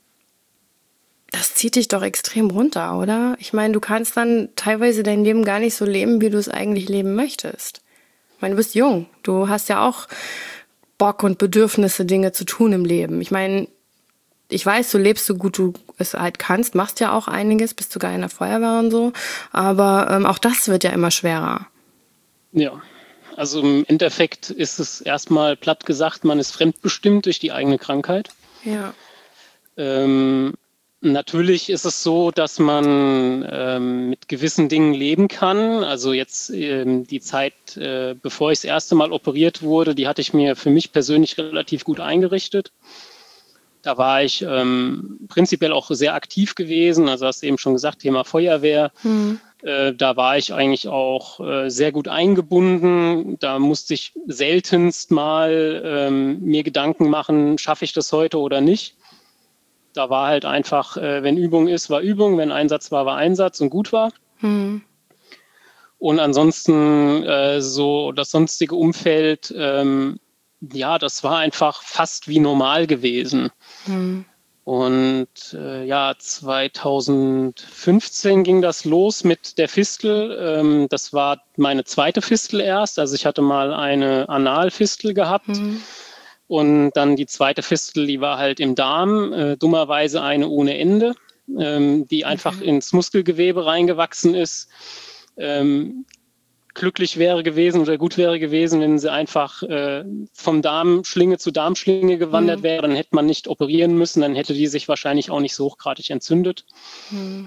das zieht dich doch extrem runter, oder? Ich meine, du kannst dann teilweise dein Leben gar nicht so leben, wie du es eigentlich leben möchtest. Ich meine, du bist jung. Du hast ja auch Bock und Bedürfnisse, Dinge zu tun im Leben. Ich meine, ich weiß, du lebst so gut du es halt kannst, machst ja auch einiges, bist sogar in der Feuerwehr und so. Aber ähm, auch das wird ja immer schwerer. Ja, also im Endeffekt ist es erstmal platt gesagt, man ist fremdbestimmt durch die eigene Krankheit. Ja. Ähm, natürlich ist es so, dass man ähm, mit gewissen Dingen leben kann. Also jetzt ähm, die Zeit, äh, bevor ich das erste Mal operiert wurde, die hatte ich mir für mich persönlich relativ gut eingerichtet. Da war ich ähm, prinzipiell auch sehr aktiv gewesen. Also hast du eben schon gesagt, Thema Feuerwehr. Mhm. Äh, da war ich eigentlich auch äh, sehr gut eingebunden. Da musste ich seltenst mal ähm, mir Gedanken machen, schaffe ich das heute oder nicht. Da war halt einfach, äh, wenn Übung ist, war Übung, wenn Einsatz war, war Einsatz und gut war. Mhm. Und ansonsten äh, so das sonstige Umfeld, ähm, ja, das war einfach fast wie normal gewesen. Mhm. Und äh, ja, zweitausendfünfzehn ging das los mit der Fistel. Ähm, das war meine zweite Fistel erst. Also ich hatte mal eine Analfistel gehabt. Mhm. Und dann die zweite Fistel, die war halt im Darm, äh, dummerweise eine ohne Ende, ähm, die einfach okay. ins Muskelgewebe reingewachsen ist. Ähm, glücklich wäre gewesen oder gut wäre gewesen, wenn sie einfach äh, vom Darmschlinge zu Darmschlinge gewandert mhm. wäre, dann hätte man nicht operieren müssen, dann hätte die sich wahrscheinlich auch nicht so hochgradig entzündet. Mhm.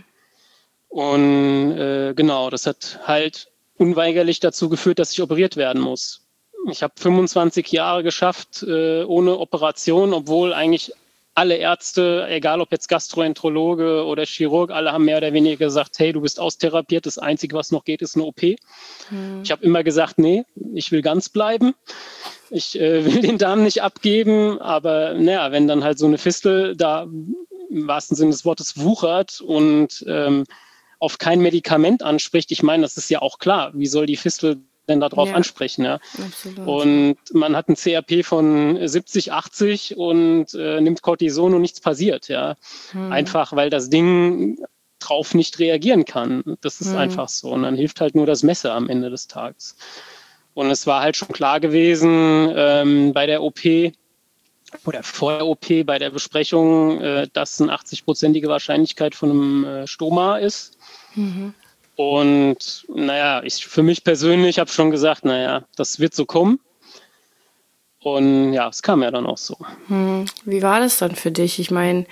Und äh, genau, das hat halt unweigerlich dazu geführt, dass ich operiert werden muss. Ich habe fünfundzwanzig Jahre geschafft äh, ohne Operation, obwohl eigentlich alle Ärzte, egal ob jetzt Gastroenterologe oder Chirurg, alle haben mehr oder weniger gesagt, hey, du bist austherapiert, das Einzige, was noch geht, ist eine O P. Hm. Ich habe immer gesagt, nee, ich will ganz bleiben. Ich äh, will den Darm nicht abgeben, aber naja, wenn dann halt so eine Fistel da im wahrsten Sinne des Wortes wuchert und ähm, auf kein Medikament anspricht, ich meine, das ist ja auch klar, wie soll die Fistel denn darauf ja. ansprechen. Ja? Absolut. Und man hat ein C R P von siebzig, achtzig und äh, nimmt Cortison und nichts passiert. Ja? Hm. Einfach, weil das Ding drauf nicht reagieren kann. Das ist hm. einfach so. Und dann hilft halt nur das Messer am Ende des Tages. Und es war halt schon klar gewesen ähm, bei der O P oder vor der O P, bei der Besprechung, äh, dass eine achtzig-prozentige Wahrscheinlichkeit von einem äh, Stoma ist. Mhm. Und naja, ich für mich persönlich habe schon gesagt, naja, das wird so kommen. Und ja, es kam ja dann auch so. Hm, wie war das dann für dich? Ich meine,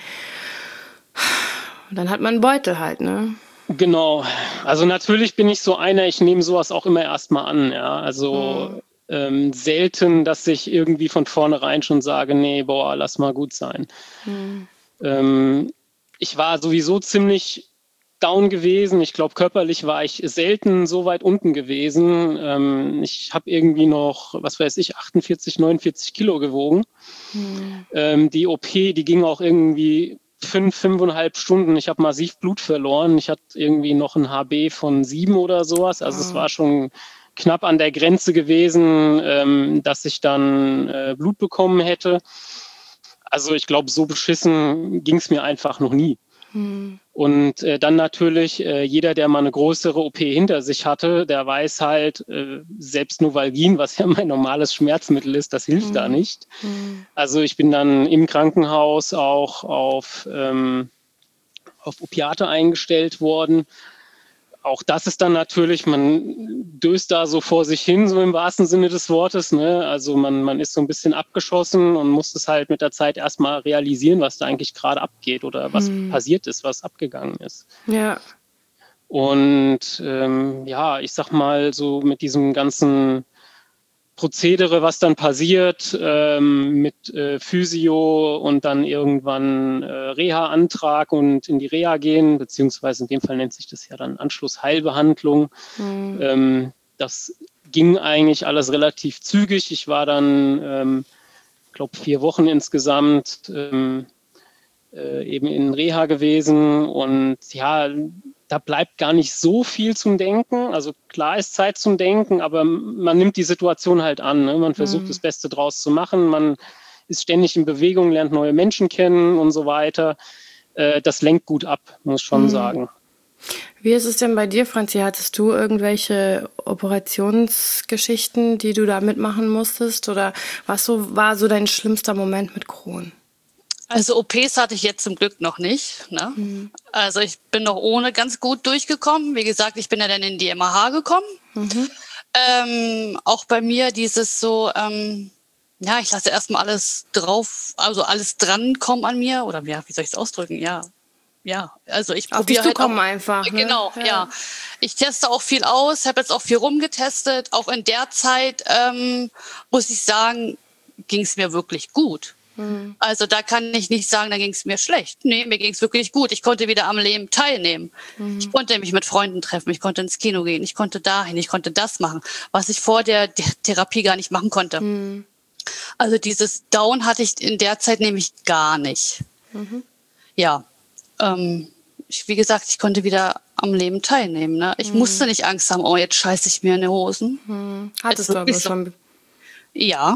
dann hat man einen Beutel halt, ne? Genau. Also natürlich bin ich so einer, ich nehme sowas auch immer erstmal an, ja. Also hm. ähm, selten, dass ich irgendwie von vornherein schon sage, nee, boah, lass mal gut sein. Hm. Ähm, ich war sowieso ziemlich down gewesen. Ich glaube, körperlich war ich selten so weit unten gewesen. Ähm, ich habe irgendwie noch, was weiß ich, achtundvierzig, neunundvierzig Kilo gewogen. Hm. Ähm, die O P, die ging auch irgendwie fünf, fünfeinhalb Stunden. Ich habe massiv Blut verloren. Ich hatte irgendwie noch ein H B von sieben oder sowas. Also oh. es war schon knapp an der Grenze gewesen, ähm, dass ich dann äh, Blut bekommen hätte. Also ich glaube, so beschissen ging es mir einfach noch nie. Hm. Und äh, dann natürlich, äh, jeder, der mal eine größere O P hinter sich hatte, der weiß halt, äh, selbst Novalgin, was ja mein normales Schmerzmittel ist, das hilft hm. da nicht. Hm. Also ich bin dann im Krankenhaus auch auf, ähm, auf Opiate eingestellt worden. Auch das ist dann natürlich, man döst da so vor sich hin, so im wahrsten Sinne des Wortes. Ne? Also man, man ist so ein bisschen abgeschossen und muss es halt mit der Zeit erstmal realisieren, was da eigentlich gerade abgeht oder was hm. passiert ist, was abgegangen ist. Ja. Und ähm, ja, ich sag mal so mit diesem ganzen Prozedere, was dann passiert ähm, mit äh, Physio und dann irgendwann äh, Reha-Antrag und in die Reha gehen, beziehungsweise in dem Fall nennt sich das ja dann Anschlussheilbehandlung. Mhm. Ähm, das ging eigentlich alles relativ zügig. Ich war dann, ähm, ich glaube, vier Wochen insgesamt ähm, äh, eben in Reha gewesen und ja, da bleibt gar nicht so viel zum Denken. Also klar ist Zeit zum Denken, aber man nimmt die Situation halt an. Ne? Man versucht, mhm. das Beste draus zu machen. Man ist ständig in Bewegung, lernt neue Menschen kennen und so weiter. Äh, das lenkt gut ab, muss ich schon mhm. sagen. Wie ist es denn bei dir, Franzi? Hattest du irgendwelche Operationsgeschichten, die du da mitmachen musstest? Oder was so, war so dein schlimmster Moment mit Crohn? Also O Ps hatte ich jetzt zum Glück noch nicht. Ne? Mhm. Also ich bin noch ohne ganz gut durchgekommen. Wie gesagt, ich bin ja dann in die M H gekommen. Mhm. Ähm, auch bei mir dieses so, ähm, ja, ich lasse erstmal alles drauf, also alles dran kommen an mir. Oder ja, wie soll ich es ausdrücken? Ja, ja. Also ich probiere halt auch, einfach. Ne? Genau, ja. ja. Ich teste auch viel aus, habe jetzt auch viel rumgetestet. Auch in der Zeit, ähm, muss ich sagen, ging es mir wirklich gut. Also da kann ich nicht sagen, da ging es mir schlecht. Nee, mir ging es wirklich gut. Ich konnte wieder am Leben teilnehmen. Mhm. Ich konnte mich mit Freunden treffen, ich konnte ins Kino gehen, ich konnte dahin, ich konnte das machen, was ich vor der D- Therapie gar nicht machen konnte. Mhm. Also dieses Down hatte ich in der Zeit nämlich gar nicht. Mhm. Ja, ähm, ich, wie gesagt, ich konnte wieder am Leben teilnehmen. Ne? Ich mhm. musste nicht Angst haben, oh, jetzt scheiße ich mir in die Hosen. Mhm. Hattest du aber schon? So. Ja.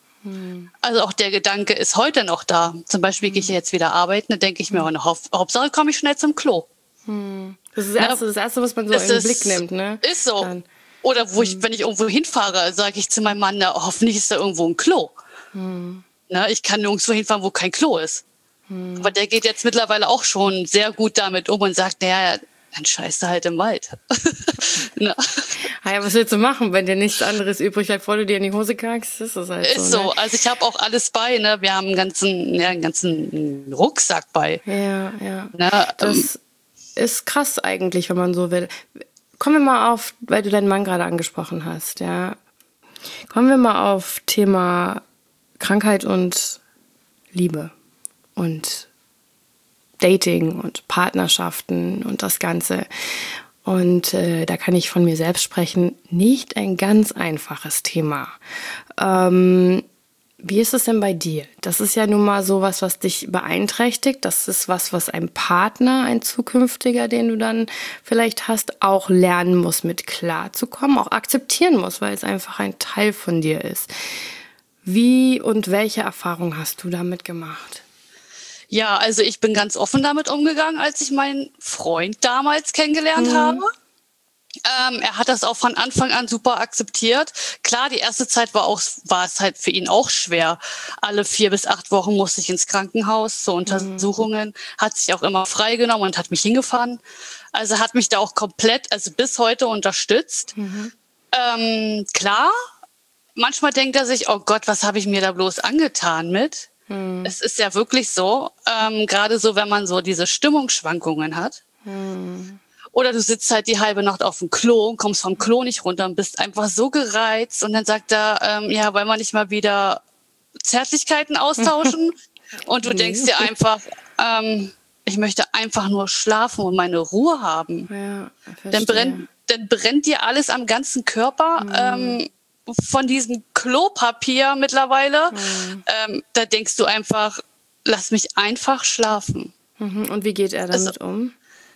Also auch der Gedanke ist heute noch da. Zum Beispiel gehe ich jetzt wieder arbeiten, da denke ich mir, oh, Haupt, Hauptsache komme ich schnell zum Klo. Das ist das Erste, das Erste was man so in den Blick nimmt. Ne? Ist so. Dann. Oder wo ich, wenn ich irgendwo hinfahre, sage ich zu meinem Mann, na, hoffentlich ist da irgendwo ein Klo. Hm. Na, ich kann nirgendwo hinfahren, wo kein Klo ist. Hm. Aber der geht jetzt mittlerweile auch schon sehr gut damit um und sagt, naja, dann scheißt du halt im Wald. Na. Ja, was willst du machen, wenn dir nichts anderes übrig bleibt, bevor du dir in die Hose kackst? Ist das halt ist so. so. Ne? Also ich habe auch alles bei. Ne? Wir haben einen ganzen, ja, einen ganzen Rucksack bei. Ja, ja. Na, das ähm, ist krass eigentlich, wenn man so will. Kommen wir mal auf, weil du deinen Mann gerade angesprochen hast. Ja, kommen wir mal auf Thema Krankheit und Liebe und Dating und Partnerschaften und das Ganze. Und äh, da kann ich von mir selbst sprechen, nicht ein ganz einfaches Thema. Ähm, wie ist es denn bei dir? Das ist ja nun mal sowas, was dich beeinträchtigt. Das ist was, was ein Partner, ein zukünftiger, den du dann vielleicht hast, auch lernen muss, mit klarzukommen, auch akzeptieren muss, weil es einfach ein Teil von dir ist. Wie und welche Erfahrung hast du damit gemacht? Ja, also ich bin ganz offen damit umgegangen, als ich meinen Freund damals kennengelernt mhm. habe. Ähm, er hat das auch von Anfang an super akzeptiert. Klar, die erste Zeit war auch, war es halt für ihn auch schwer. Alle vier bis acht Wochen musste ich ins Krankenhaus zur Untersuchungen, mhm. hat sich auch immer freigenommen und hat mich hingefahren. Also hat mich da auch komplett, also bis heute unterstützt. Mhm. Ähm, klar, manchmal denkt er sich, oh Gott, was habe ich mir da bloß angetan mit? Hm. Es ist ja wirklich so, ähm, gerade so, wenn man so diese Stimmungsschwankungen hat. Hm. Oder du sitzt halt die halbe Nacht auf dem Klo und kommst vom Klo nicht runter und bist einfach so gereizt. Und dann sagt er, ähm, ja, wollen wir nicht mal wieder Zärtlichkeiten austauschen? Und du denkst dir einfach, ähm, ich möchte einfach nur schlafen und meine Ruhe haben. Ja, dann, brennt, dann brennt dir alles am ganzen Körper. Hm. Ähm, von diesem Klopapier mittlerweile, mhm. ähm, da denkst du einfach, lass mich einfach schlafen. Mhm. Und wie geht er damit also, um?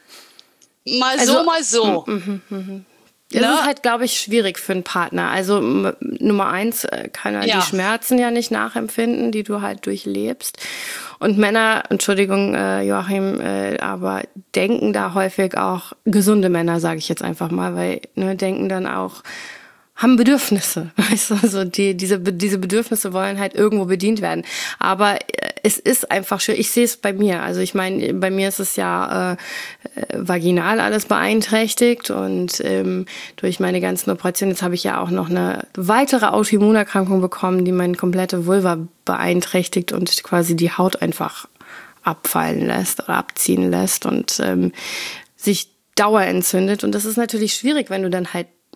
Mal also, so, mal so. Mhm, mhm. Das ne? ist halt, glaube ich, schwierig für einen Partner. Also m- Nummer eins kann er ja. die Schmerzen ja nicht nachempfinden, die du halt durchlebst. Und Männer, Entschuldigung, äh, Joachim, äh, aber denken da häufig auch, gesunde Männer, sage ich jetzt einfach mal, weil ne, denken dann auch, haben Bedürfnisse, weißt du, also die, diese, diese Bedürfnisse wollen halt irgendwo bedient werden. Aber es ist einfach schön, ich sehe es bei mir, also ich meine, bei mir ist es ja äh, vaginal alles beeinträchtigt und ähm, durch meine ganzen Operationen, jetzt habe ich ja auch noch eine weitere Autoimmunerkrankung bekommen, die meine komplette Vulva beeinträchtigt und quasi die Haut einfach abfallen lässt oder abziehen lässt und ähm, sich dauerentzündet. Und das ist natürlich schwierig, wenn du dann halt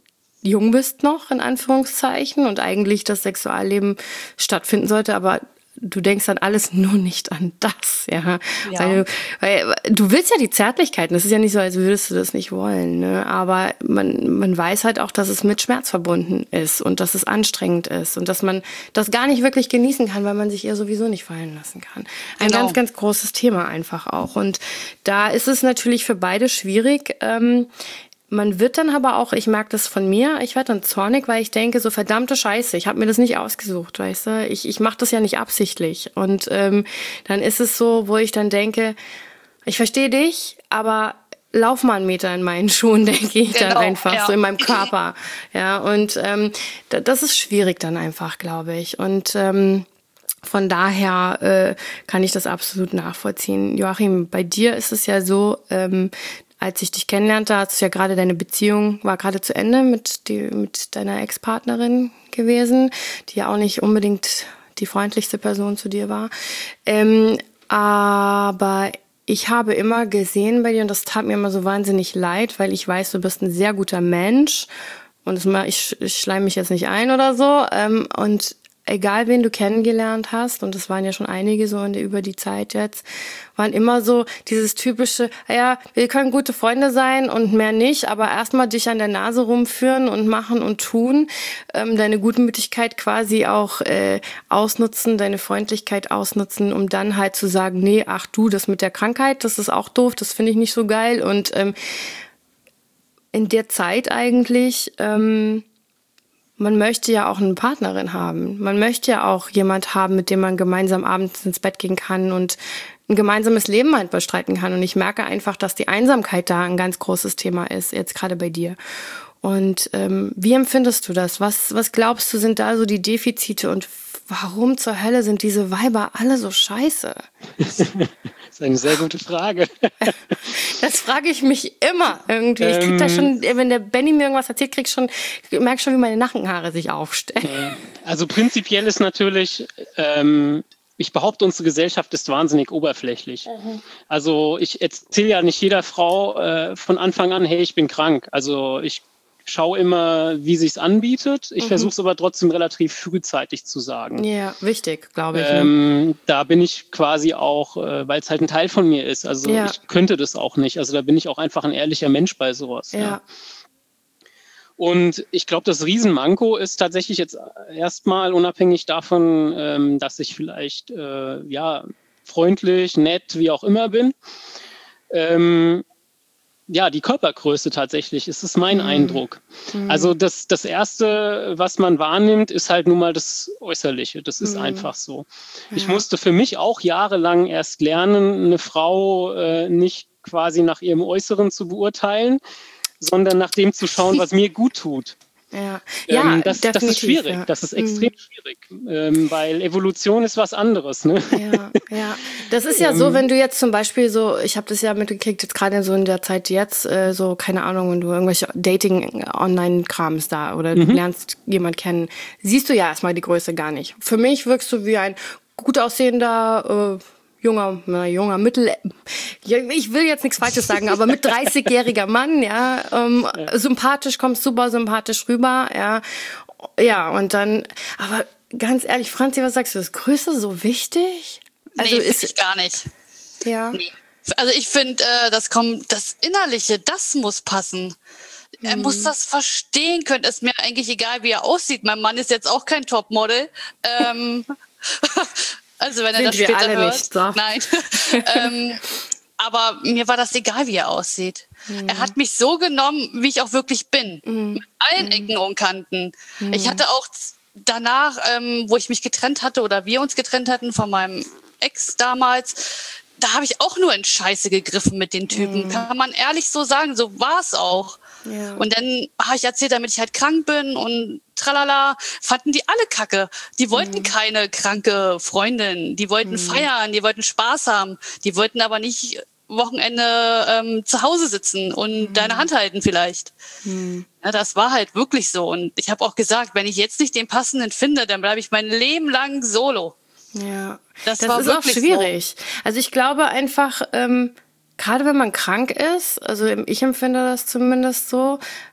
jung bist noch, in Anführungszeichen, und eigentlich das Sexualleben stattfinden sollte, aber du denkst an alles, nur nicht an das, ja. ja. Weil, weil du willst ja die Zärtlichkeiten. Das ist ja nicht so, als würdest du das nicht wollen, ne? Aber man, man weiß halt auch, dass es mit Schmerz verbunden ist und dass es anstrengend ist und dass man das gar nicht wirklich genießen kann, weil man sich eher sowieso nicht fallen lassen kann. Ein genau. ganz, ganz großes Thema einfach auch. Und da ist es natürlich für beide schwierig. Ähm, Man wird dann aber auch, ich merke das von mir, ich werde dann zornig, weil ich denke, so verdammte Scheiße, ich habe mir das nicht ausgesucht, weißt du, ich, ich mache das ja nicht absichtlich. Und ähm, dann ist es so, wo ich dann denke, ich verstehe dich, aber lauf mal einen Meter in meinen Schuhen, denke ich genau, dann einfach, ja. so in meinem Körper. Ja, und ähm, das ist schwierig dann einfach, glaube ich. Und ähm, von daher äh, kann ich das absolut nachvollziehen. Joachim, bei dir ist es ja so, ähm, als ich dich kennenlernte, hast du ja gerade, deine Beziehung war gerade zu Ende mit, die, mit deiner Ex-Partnerin gewesen, die ja auch nicht unbedingt die freundlichste Person zu dir war. Ähm, aber ich habe immer gesehen bei dir, und das tat mir immer so wahnsinnig leid, weil ich weiß, du bist ein sehr guter Mensch und das mal, ich, ich schleim mich jetzt nicht ein oder so. Ähm, und egal wen du kennengelernt hast, und das waren ja schon einige so in der, über die Zeit jetzt, waren immer so dieses typische, ja, wir können gute Freunde sein und mehr nicht, aber erstmal dich an der Nase rumführen und machen und tun, ähm, deine Gutmütigkeit quasi auch äh, ausnutzen, deine Freundlichkeit ausnutzen, um dann halt zu sagen, nee, ach du, das mit der Krankheit, das ist auch doof, das finde ich nicht so geil. Und ähm, in der Zeit eigentlich, ähm, man möchte ja auch eine Partnerin haben. Man möchte ja auch jemand haben, mit dem man gemeinsam abends ins Bett gehen kann und ein gemeinsames Leben halt bestreiten kann. Und ich merke einfach, dass die Einsamkeit da ein ganz großes Thema ist, jetzt gerade bei dir. Und ähm, wie empfindest du das? Was, was glaubst du, sind da so die Defizite und warum zur Hölle sind diese Weiber alle so scheiße? Das ist eine sehr gute Frage. Das frage ich mich immer irgendwie. Ich krieg da schon, wenn der Benny mir irgendwas erzählt, krieg ich schon, merke schon, wie meine Nackenhaare sich aufstellen. Also prinzipiell ist natürlich, ähm, ich behaupte, unsere Gesellschaft ist wahnsinnig oberflächlich. Mhm. Also ich erzähle ja nicht jeder Frau äh, von Anfang an, hey, ich bin krank. Also ich schaue immer, wie sich's anbietet. Ich mhm. versuche es aber trotzdem relativ frühzeitig zu sagen. Ja, wichtig, glaube ich. Ähm, ne? Da bin ich quasi auch, äh, weil es halt ein Teil von mir ist. Also ja. ich könnte das auch nicht. Also da bin ich auch einfach ein ehrlicher Mensch bei sowas. Ja. ja. Und ich glaube, das Riesenmanko ist tatsächlich jetzt erstmal unabhängig davon, ähm, dass ich vielleicht äh, ja freundlich, nett, wie auch immer bin. Ähm, Ja, die Körpergröße tatsächlich, ist es mein mhm. Eindruck. Mhm. Also das, das Erste, was man wahrnimmt, ist halt nun mal das Äußerliche. Das ist mhm. einfach so. Ja. Ich musste für mich auch jahrelang erst lernen, eine Frau äh, nicht quasi nach ihrem Äußeren zu beurteilen, sondern nach dem zu schauen, was mir gut tut. Ja, ähm, ja das, das ist schwierig, ja. das ist extrem mhm. schwierig, ähm, weil Evolution ist was anderes. Ne? Ja, ja. Das ist ja ähm, so, wenn du jetzt zum Beispiel so, ich habe das ja mitgekriegt, jetzt gerade so in der Zeit jetzt, äh, so, keine Ahnung, wenn du irgendwelche Dating-Online-Krams da oder mhm. du lernst jemand kennen, siehst du ja erstmal die Größe gar nicht. Für mich wirkst du wie ein gut aussehender, äh, junger, na, junger, mittel, ich will jetzt nichts Falsches sagen, aber mit dreißigjähriger Mann, ja, ähm, ja, sympathisch, kommst super sympathisch rüber, ja, ja, und dann, aber ganz ehrlich, Franzi, was sagst du, ist Größe so wichtig? Also nee, ist ich gar nicht. Ja. Nee. Also ich finde, äh, das kommt, das Innerliche, das muss passen. Mhm. Er muss das verstehen können. Ist mir eigentlich egal, wie er aussieht. Mein Mann ist jetzt auch kein Topmodel. Ähm, Also wenn er Sind das später wir alle hört. Nicht, so. Nein. ähm, aber mir war das egal, wie er aussieht. Mhm. Er hat mich so genommen, wie ich auch wirklich bin. Mhm. Mit allen Ecken und Kanten. Mhm. Ich hatte auch danach, ähm, wo ich mich getrennt hatte oder wir uns getrennt hatten von meinem Ex damals, da habe ich auch nur in Scheiße gegriffen mit den Typen. Mhm. Kann man ehrlich so sagen, so war es auch. Ja. Und dann habe ich erzählt, damit ich halt krank bin und tralala, fanden die alle kacke. Die wollten mhm. keine kranke Freundin. Die wollten mhm. feiern, die wollten Spaß haben. Die wollten aber nicht Wochenende ähm, zu Hause sitzen und mhm. deine Hand halten vielleicht. Mhm. Ja, das war halt wirklich so. Und ich habe auch gesagt, wenn ich jetzt nicht den passenden finde, dann bleibe ich mein Leben lang solo. Ja, das, das war ist wirklich auch schwierig. So. Also ich glaube einfach, ähm, gerade wenn man krank ist, also ich empfinde das zumindest so,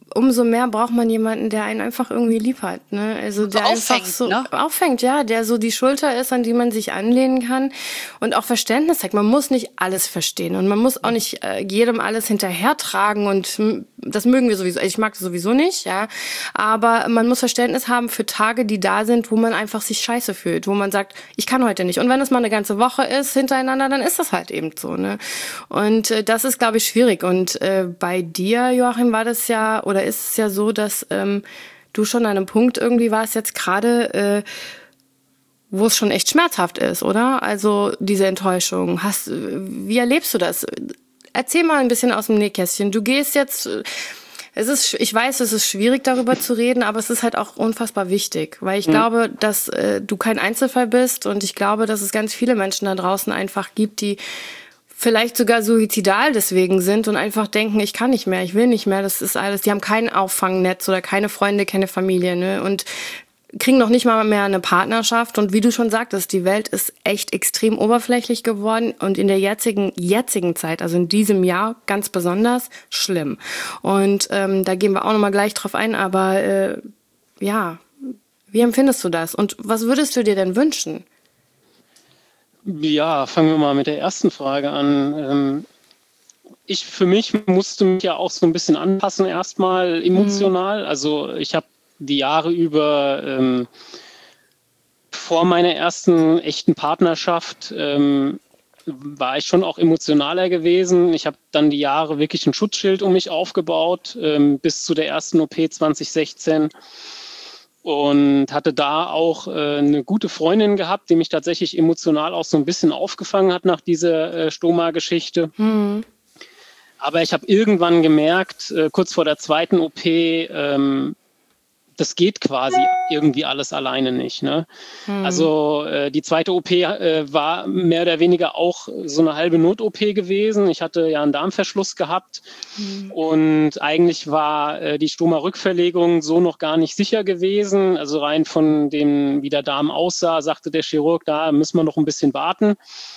umso mehr braucht man jemanden, der einen einfach irgendwie lieb hat, ne? Also der so einfach auffängt, so ne? auffängt, ja, der so die Schulter ist, an die man sich anlehnen kann und auch Verständnis zeigt. Man muss nicht alles verstehen und man muss auch nicht äh, jedem alles hinterhertragen und m- das mögen wir sowieso. Ich mag das sowieso nicht, ja, aber man muss Verständnis haben für Tage, die da sind, wo man einfach sich scheiße fühlt, wo man sagt, ich kann heute nicht. Und wenn es mal eine ganze Woche ist hintereinander, dann ist das halt eben so, ne? Und äh, das ist, glaube ich, schwierig. Und äh, bei dir, Joachim, war das ja oder ist es ja so, dass ähm, du schon an einem Punkt irgendwie warst jetzt gerade, äh, wo es schon echt schmerzhaft ist, oder? Also diese Enttäuschung. Hast, wie erlebst du das? Erzähl mal ein bisschen aus dem Nähkästchen. Du gehst jetzt, es ist, ich weiß, es ist schwierig darüber zu reden, aber es ist halt auch unfassbar wichtig, weil ich mhm. glaube, dass äh, du kein Einzelfall bist und ich glaube, dass es ganz viele Menschen da draußen einfach gibt, die vielleicht sogar suizidal deswegen sind und einfach denken, ich kann nicht mehr, ich will nicht mehr, das ist alles, die haben kein Auffangnetz oder keine Freunde, keine Familie, ne, und kriegen noch nicht mal mehr eine Partnerschaft und wie du schon sagtest, die Welt ist echt extrem oberflächlich geworden und in der jetzigen, jetzigen Zeit, also in diesem Jahr ganz besonders schlimm und ähm, da gehen wir auch nochmal gleich drauf ein, aber äh, ja, wie empfindest du das und was würdest du dir denn wünschen? Ja, fangen wir mal mit der ersten Frage an. Ich für mich musste mich ja auch so ein bisschen anpassen erstmal emotional. Also ich habe die Jahre über ähm, vor meiner ersten echten Partnerschaft ähm, war ich schon auch emotionaler gewesen. Ich habe dann die Jahre wirklich ein Schutzschild um mich aufgebaut ähm, bis zu der ersten O P zwanzig sechzehn. Und hatte da auch äh, eine gute Freundin gehabt, die mich tatsächlich emotional auch so ein bisschen aufgefangen hat nach dieser äh, Stoma-Geschichte. Mhm. Aber ich habe irgendwann gemerkt, äh, kurz vor der zweiten O P, ähm, das geht quasi irgendwie alles alleine nicht. Ne? Mhm. Also äh, die zweite O P äh, war mehr oder weniger auch so eine halbe Not-O P gewesen. Ich hatte ja einen Darmverschluss gehabt mhm. und eigentlich war äh, die Stoma-Rückverlegung so noch gar nicht sicher gewesen. Also rein von dem, wie der Darm aussah, sagte der Chirurg, da müssen wir noch ein bisschen warten.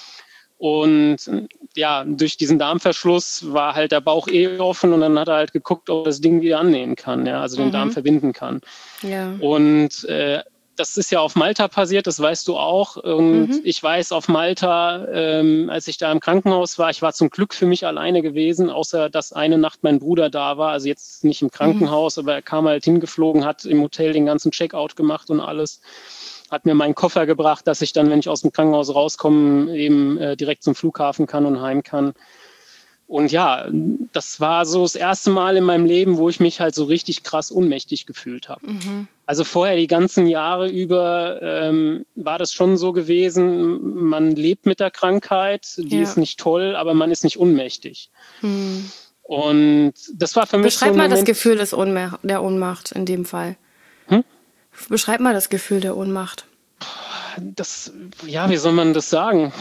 Und ja, durch diesen Darmverschluss war halt der Bauch eh offen und dann hat er halt geguckt, ob er das Ding wieder annehmen kann, ja, also den mhm. Darm verbinden kann. Ja. Und äh, das ist ja auf Malta passiert, das weißt du auch. Und mhm. ich weiß, auf Malta, ähm, als ich da im Krankenhaus war, ich war zum Glück für mich alleine gewesen, außer dass eine Nacht mein Bruder da war, also jetzt nicht im Krankenhaus, mhm. aber er kam halt hingeflogen, hat im Hotel den ganzen Checkout gemacht und alles. Hat mir meinen Koffer gebracht, dass ich dann, wenn ich aus dem Krankenhaus rauskomme, eben äh, direkt zum Flughafen kann und heim kann. Und ja, das war so das erste Mal in meinem Leben, wo ich mich halt so richtig krass ohnmächtig gefühlt habe. Mhm. Also vorher die ganzen Jahre über ähm, war das schon so gewesen, man lebt mit der Krankheit, die ja. ist nicht toll, aber man ist nicht ohnmächtig. Mhm. Und das war für mich Beschreib so ein mal Moment, das Gefühl des Ohnma- der Ohnmacht in dem Fall. Hm? Beschreib mal das Gefühl der Ohnmacht. Das, ja, wie soll man das sagen?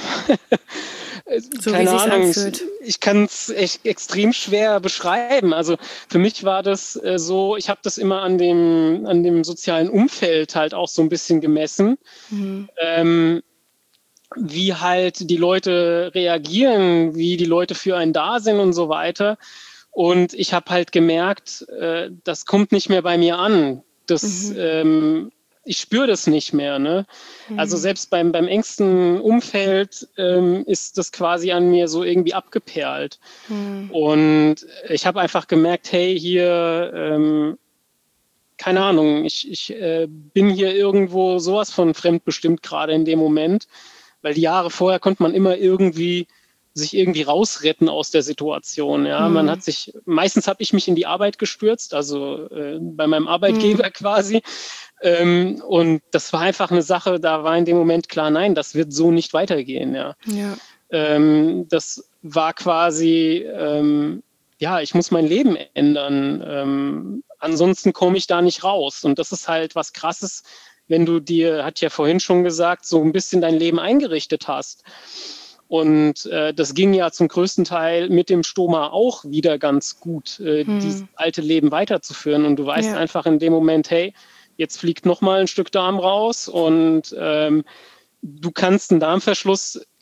So Keine wie sich's Ahnung, anfühlt. ich, ich kann es echt extrem schwer beschreiben. Also für mich war das äh, so, ich habe das immer an dem, an dem sozialen Umfeld halt auch so ein bisschen gemessen. Mhm. Ähm, wie halt die Leute reagieren, wie die Leute für einen da sind und so weiter. Und ich habe halt gemerkt, äh, das kommt nicht mehr bei mir an. Das, mhm. ähm, ich spüre das nicht mehr. Ne? Mhm. Also selbst beim, beim engsten Umfeld ähm, ist das quasi an mir so irgendwie abgeperlt. Mhm. Und ich habe einfach gemerkt, hey, hier, ähm, keine Ahnung, ich, ich äh, bin hier irgendwo sowas von fremdbestimmt gerade in dem Moment, weil die Jahre vorher konnte man immer irgendwie sich irgendwie rausretten aus der Situation. Ja, mhm. man hat sich, meistens habe ich mich in die Arbeit gestürzt, also äh, bei meinem Arbeitgeber mhm. quasi. Ähm, und das war einfach eine Sache, da war in dem Moment klar, nein, das wird so nicht weitergehen. Ja, ja. Ähm, das war quasi, ähm, ja, ich muss mein Leben ändern. Ähm, ansonsten komme ich da nicht raus. Und das ist halt was Krasses, wenn du dir, hat ja vorhin schon gesagt, so ein bisschen dein Leben eingerichtet hast. Und äh, das ging ja zum größten Teil mit dem Stoma auch wieder ganz gut, äh, hm. dieses alte Leben weiterzuführen. Und du weißt ja. einfach in dem Moment, hey, jetzt fliegt noch mal ein Stück Darm raus und ähm, du kannst einen Darmverschluss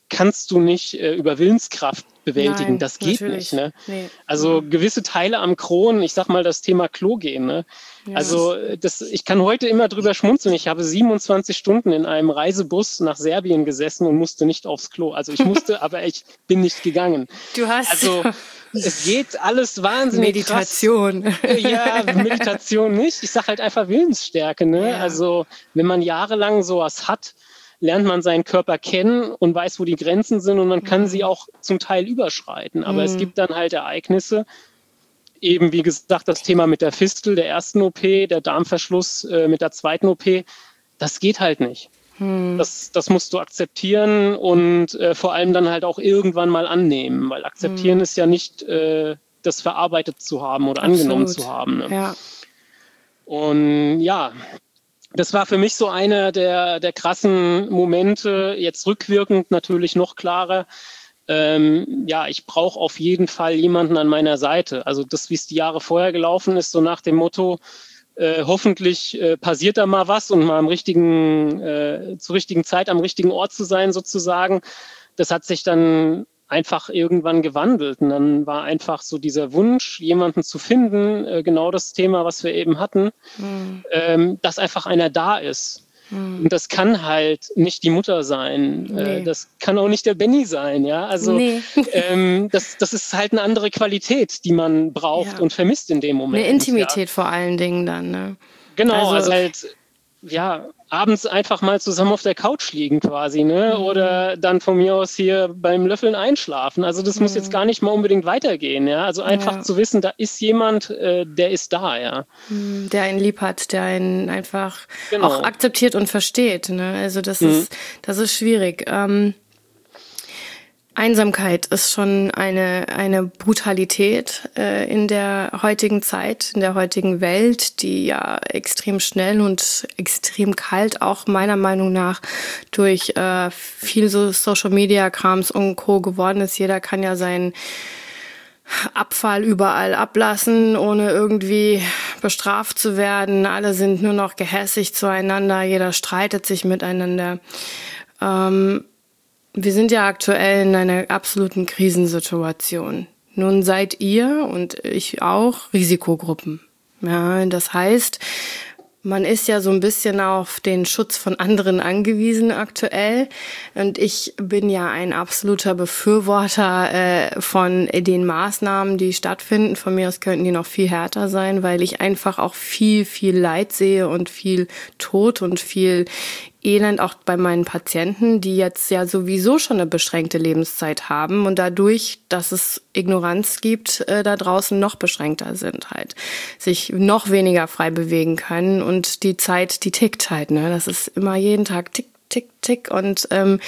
kannst du nicht äh, über Willenskraft bewältigen. Nein, das geht natürlich. nicht. Ne? Nee. Also gewisse Teile am Kron, ich sag mal das Thema Klo gehen. Ne? Ja. Also das, ich kann heute immer drüber schmunzeln. Ich habe siebenundzwanzig Stunden in einem Reisebus nach Serbien gesessen und musste nicht aufs Klo. Also ich musste, aber ich bin nicht gegangen. Du hast also es geht alles wahnsinnig Meditation. Krass. Ja, Meditation nicht. Ich sage halt einfach Willensstärke. Ne? Ja. Also wenn man jahrelang sowas hat, lernt man seinen Körper kennen und weiß, wo die Grenzen sind und man kann mhm. sie auch zum Teil überschreiten. Aber mhm. es gibt dann halt Ereignisse, eben wie gesagt, das Thema mit der Fistel, der ersten O P, der Darmverschluss äh, mit der zweiten O P, das geht halt nicht. Mhm. Das, das musst du akzeptieren und äh, vor allem dann halt auch irgendwann mal annehmen, weil akzeptieren mhm. ist ja nicht, äh, das verarbeitet zu haben oder Absolut. angenommen zu haben. Ne? Ja. Und ja, das war für mich so einer der, der krassen Momente, jetzt rückwirkend natürlich noch klarer. Ähm, ja, ich brauche auf jeden Fall jemanden an meiner Seite. Also das, wie es die Jahre vorher gelaufen ist, so nach dem Motto, äh, hoffentlich äh, passiert da mal was und mal am richtigen, äh, zur richtigen Zeit am richtigen Ort zu sein sozusagen. Das hat sich dann einfach irgendwann gewandelt. Und dann war einfach so dieser Wunsch, jemanden zu finden, äh, genau das Thema, was wir eben hatten, mhm. ähm, dass einfach einer da ist. Mhm. Und das kann halt nicht die Mutter sein. Nee. Äh, das kann auch nicht der Benny sein. Ja, also nee. ähm, das, das ist halt eine andere Qualität, die man braucht ja. und vermisst in dem Moment. Eine Intimität ja. vor allen Dingen dann. Ne? Genau, also, also halt ja, abends einfach mal zusammen auf der Couch liegen quasi, ne? Mhm. Oder dann von mir aus hier beim Löffeln einschlafen. Also das mhm. muss jetzt gar nicht mal unbedingt weitergehen, ja. Also einfach ja. zu wissen, da ist jemand, äh, der ist da, ja. Der einen lieb hat, der einen einfach genau. auch akzeptiert und versteht, ne? Also das mhm. ist, das ist schwierig. Ähm, Einsamkeit ist schon eine, eine Brutalität äh, in der heutigen Zeit, in der heutigen Welt, die ja extrem schnell und extrem kalt auch meiner Meinung nach durch äh, viel so Social-Media-Krams und Co. geworden ist. Jeder kann ja seinen Abfall überall ablassen, ohne irgendwie bestraft zu werden. Alle sind nur noch gehässig zueinander, jeder streitet sich miteinander. Ähm, Wir sind ja aktuell in einer absoluten Krisensituation. Nun seid ihr und ich auch Risikogruppen. Ja, das heißt, man ist ja so ein bisschen auf den Schutz von anderen angewiesen aktuell. Und ich bin ja ein absoluter Befürworter äh, von den Maßnahmen, die stattfinden. Von mir aus könnten die noch viel härter sein, weil ich einfach auch viel, viel Leid sehe und viel Tod und viel Elend auch bei meinen Patienten, die jetzt ja sowieso schon eine beschränkte Lebenszeit haben und dadurch, dass es Ignoranz gibt, äh, da draußen noch beschränkter sind halt, sich noch weniger frei bewegen können und die Zeit, die tickt halt, ne, das ist immer jeden Tag tick, tick, tick und ähm,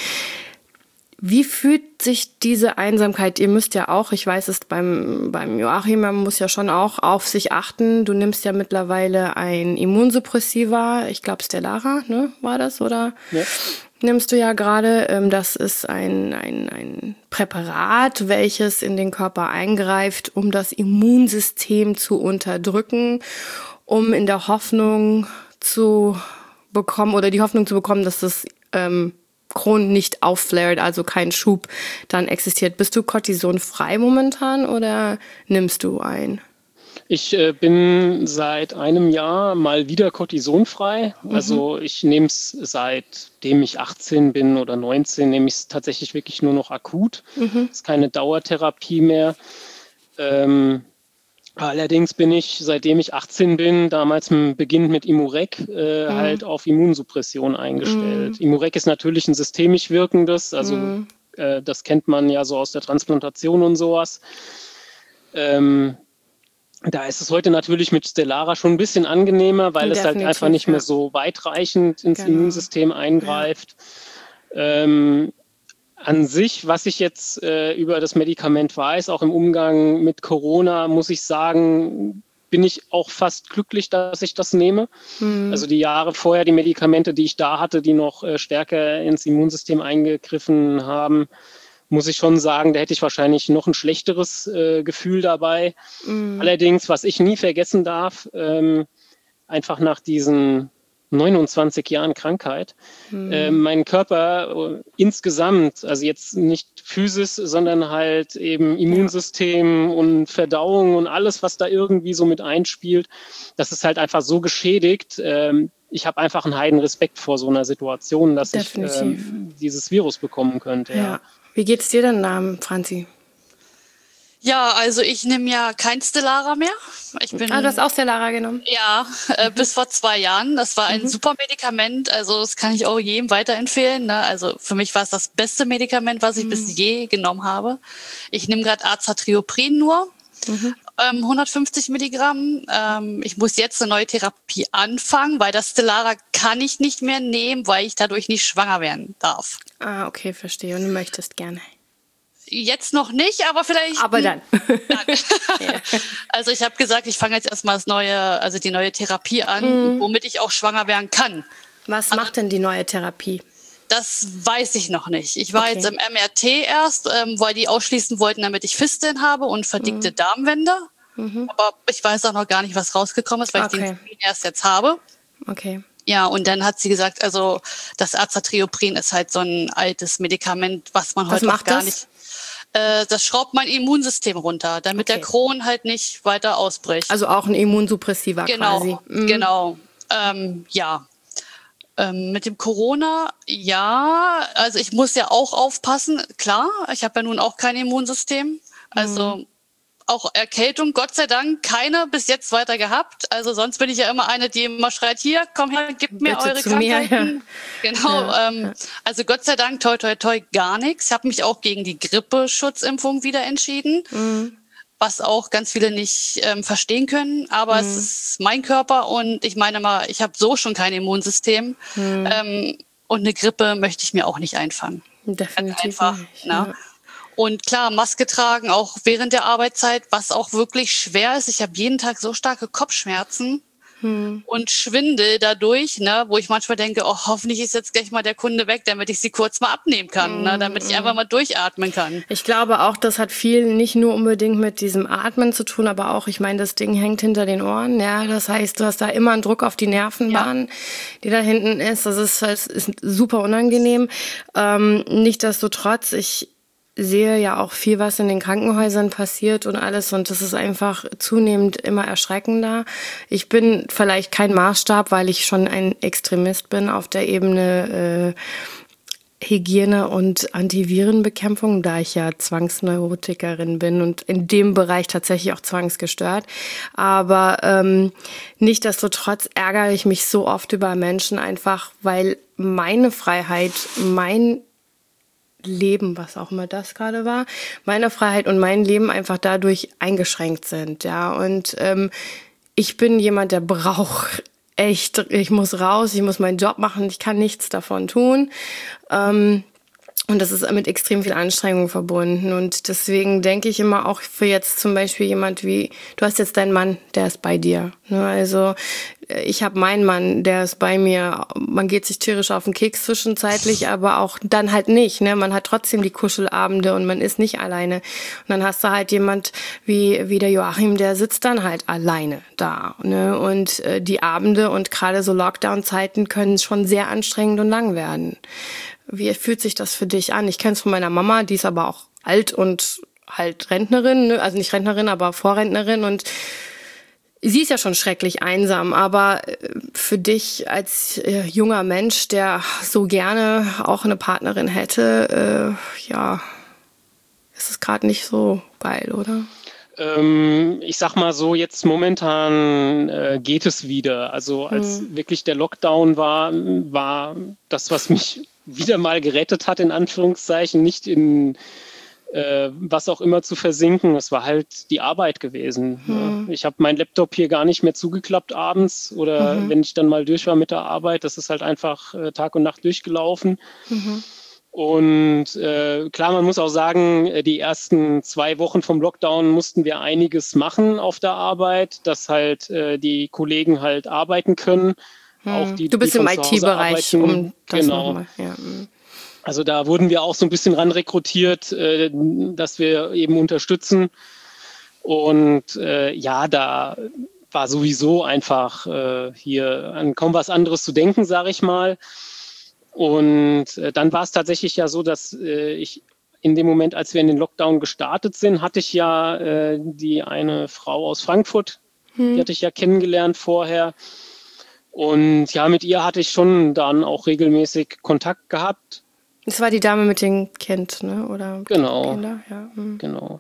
wie fühlt sich diese Einsamkeit? Ihr müsst ja auch, ich weiß es beim, beim Joachim, man muss ja schon auch auf sich achten. Du nimmst ja mittlerweile ein Immunsuppressiva, ich glaube Stellara, ne, war das, oder? Ja. Nimmst du ja gerade. Das ist ein, ein, ein Präparat, welches in den Körper eingreift, um das Immunsystem zu unterdrücken, um in der Hoffnung zu bekommen, oder die Hoffnung zu bekommen, dass das ähm, Crohn nicht aufflared, also kein Schub dann existiert. Bist du kortisonfrei momentan oder nimmst du ein? Ich äh, bin seit einem Jahr mal wieder kortisonfrei. Mhm. Also ich nehme es seitdem ich achtzehn bin oder neunzehn, nehme ich es tatsächlich wirklich nur noch akut. Mhm. Das ist keine Dauertherapie mehr. Ähm, Allerdings bin ich, seitdem ich achtzehn bin, damals beginnend mit Imurec, äh, mhm. halt auf Immunsuppression eingestellt. Mhm. Imurec ist natürlich ein systemisch wirkendes, also mhm. äh, das kennt man ja so aus der Transplantation und sowas. Ähm, da ist es heute natürlich mit Stellara schon ein bisschen angenehmer, weil Definitiv, es halt einfach nicht ja. mehr so weitreichend ins genau. Immunsystem eingreift. Ja. Ähm, An sich, was ich jetzt äh, über das Medikament weiß, auch im Umgang mit Corona, muss ich sagen, bin ich auch fast glücklich, dass ich das nehme. Mhm. Also die Jahre vorher, die Medikamente, die ich da hatte, die noch äh, stärker ins Immunsystem eingegriffen haben, muss ich schon sagen, da hätte ich wahrscheinlich noch ein schlechteres äh, Gefühl dabei. Mhm. Allerdings, was ich nie vergessen darf, ähm, einfach nach diesen neunundzwanzig Jahren Krankheit, mhm. äh, meinen Körper äh, insgesamt, also jetzt nicht Physis, sondern halt eben Immunsystem ja. und Verdauung und alles, was da irgendwie so mit einspielt, das ist halt einfach so geschädigt. Ähm, ich habe einfach einen heiden Respekt vor so einer Situation, dass Definitiv. ich ähm, dieses Virus bekommen könnte. Ja. Ja. Wie geht's dir denn, ähm, Franzi? Ja, also ich nehme ja kein Stelara mehr. Ich bin, ah, du hast auch Stelara genommen? Ja, äh, bis vor zwei Jahren. Das war ein mhm. super Medikament. Also das kann ich auch jedem weiterempfehlen. Ne? Also für mich war es das beste Medikament, was ich mhm. bis je genommen habe. Ich nehme gerade Azathioprine nur, mhm. ähm, hundertfünfzig Milligramm. Ähm, ich muss jetzt eine neue Therapie anfangen, weil das Stelara kann ich nicht mehr nehmen, weil ich dadurch nicht schwanger werden darf. Ah, okay, verstehe. Und du möchtest gerne. Jetzt noch nicht, aber vielleicht. Aber dann. dann. Also ich habe gesagt, ich fange jetzt erstmal das neue, also die neue Therapie an, mhm. womit ich auch schwanger werden kann. Was also, macht denn die neue Therapie? Das weiß ich noch nicht. Ich war okay. jetzt im M R T erst, ähm, weil die ausschließen wollten, damit ich Fisteln habe und verdickte mhm. Darmwände. Mhm. Aber ich weiß auch noch gar nicht, was rausgekommen ist, weil okay. ich den Termin erst jetzt habe. Okay. Ja, und dann hat sie gesagt, also das Azathioprine ist halt so ein altes Medikament, was man was heute macht auch gar das? nicht... Das schraubt mein Immunsystem runter, damit okay. der Crohn halt nicht weiter ausbricht. Also auch ein Immunsuppressiva genau, quasi. Mhm. Genau, ähm, ja. Ähm, mit dem Corona, ja, also ich muss ja auch aufpassen. Klar, ich habe ja nun auch kein Immunsystem. Also mhm. auch Erkältung, Gott sei Dank, keine bis jetzt weiter gehabt. Also sonst bin ich ja immer eine, die immer schreit, hier, komm her, gib mir Bitte eure zu Krankheiten. Mir, ja. Genau, ja, ähm, ja. also Gott sei Dank, toi, toi, toi, gar nichts. Ich habe mich auch gegen die Grippeschutzimpfung wieder entschieden, mhm. was auch ganz viele nicht ähm, verstehen können. Aber mhm. es ist mein Körper und ich meine mal, ich habe so schon kein Immunsystem. Mhm. Ähm, und eine Grippe möchte ich mir auch nicht einfangen. Definitiv Einfach, nicht. Ne? Ja. Und klar, Maske tragen, auch während der Arbeitszeit, was auch wirklich schwer ist. Ich habe jeden Tag so starke Kopfschmerzen hm. und Schwindel dadurch, ne, wo ich manchmal denke, oh, hoffentlich ist jetzt gleich mal der Kunde weg, damit ich sie kurz mal abnehmen kann, hm. ne, damit ich einfach mal durchatmen kann. Ich glaube auch, das hat viel nicht nur unbedingt mit diesem Atmen zu tun, aber auch, ich meine, das Ding hängt hinter den Ohren. Ja, das heißt, du hast da immer einen Druck auf die Nervenbahn, ja. die da hinten ist. Das ist, das ist super unangenehm. Ähm, nichtsdestotrotz, ich sehe ja auch viel, was in den Krankenhäusern passiert und alles, und das ist einfach zunehmend immer erschreckender. Ich bin vielleicht kein Maßstab, weil ich schon ein Extremist bin auf der Ebene äh, Hygiene und Antivirenbekämpfung, da ich ja Zwangsneurotikerin bin und in dem Bereich tatsächlich auch zwangsgestört. Aber ähm, nichtsdestotrotz ärgere ich mich so oft über Menschen einfach, weil meine Freiheit, mein Leben, was auch immer das gerade war, meine Freiheit und mein Leben einfach dadurch eingeschränkt sind, ja. Und ähm, ich bin jemand, der braucht echt, ich muss raus, ich muss meinen Job machen, ich kann nichts davon tun. Ähm, Und das ist mit extrem viel Anstrengung verbunden. Und deswegen denke ich immer auch für jetzt zum Beispiel jemand wie, du hast jetzt deinen Mann, der ist bei dir. Also ich habe meinen Mann, der ist bei mir. Man geht sich tierisch auf den Keks zwischenzeitlich, aber auch dann halt nicht. Ne? Man hat trotzdem die Kuschelabende und man ist nicht alleine. Und dann hast du halt jemand wie, wie der Joachim, der sitzt dann halt alleine da. Ne? Und äh, die Abende und gerade so Lockdown-Zeiten können schon sehr anstrengend und lang werden. Wie fühlt sich das für dich an? Ich kenne es von meiner Mama, die ist aber auch alt und halt Rentnerin, ne? Also nicht Rentnerin, aber Vorrentnerin, und sie ist ja schon schrecklich einsam, aber für dich als äh, junger Mensch, der so gerne auch eine Partnerin hätte, äh, ja, ist es gerade nicht so geil, oder? Ähm, ich sag mal so, jetzt momentan äh, geht es wieder. Also als hm. wirklich der Lockdown war, war das, was mich wieder mal gerettet hat, in Anführungszeichen, nicht in äh, was auch immer zu versinken. Es war halt die Arbeit gewesen. Mhm. Ja. Ich habe meinen Laptop hier gar nicht mehr zugeklappt abends oder mhm. wenn ich dann mal durch war mit der Arbeit, das ist halt einfach äh, Tag und Nacht durchgelaufen. Mhm. Und äh, klar, man muss auch sagen, die ersten zwei Wochen vom Lockdown mussten wir einiges machen auf der Arbeit, dass halt äh, die Kollegen halt arbeiten können. Auch die, du bist die im I T-Bereich, um das genau. nochmal. Ja. Also da wurden wir auch so ein bisschen ran rekrutiert, äh, dass wir eben unterstützen. Und äh, ja, da war sowieso einfach äh, hier an kaum was anderes zu denken, sage ich mal. Und äh, dann war es tatsächlich ja so, dass äh, ich in dem Moment, als wir in den Lockdown gestartet sind, hatte ich ja äh, die eine Frau aus Frankfurt, hm. die hatte ich ja kennengelernt vorher. Und ja, mit ihr hatte ich schon dann auch regelmäßig Kontakt gehabt. Das war die Dame mit dem Kind, ne? Oder genau, Kinder? Ja. Hm. Genau.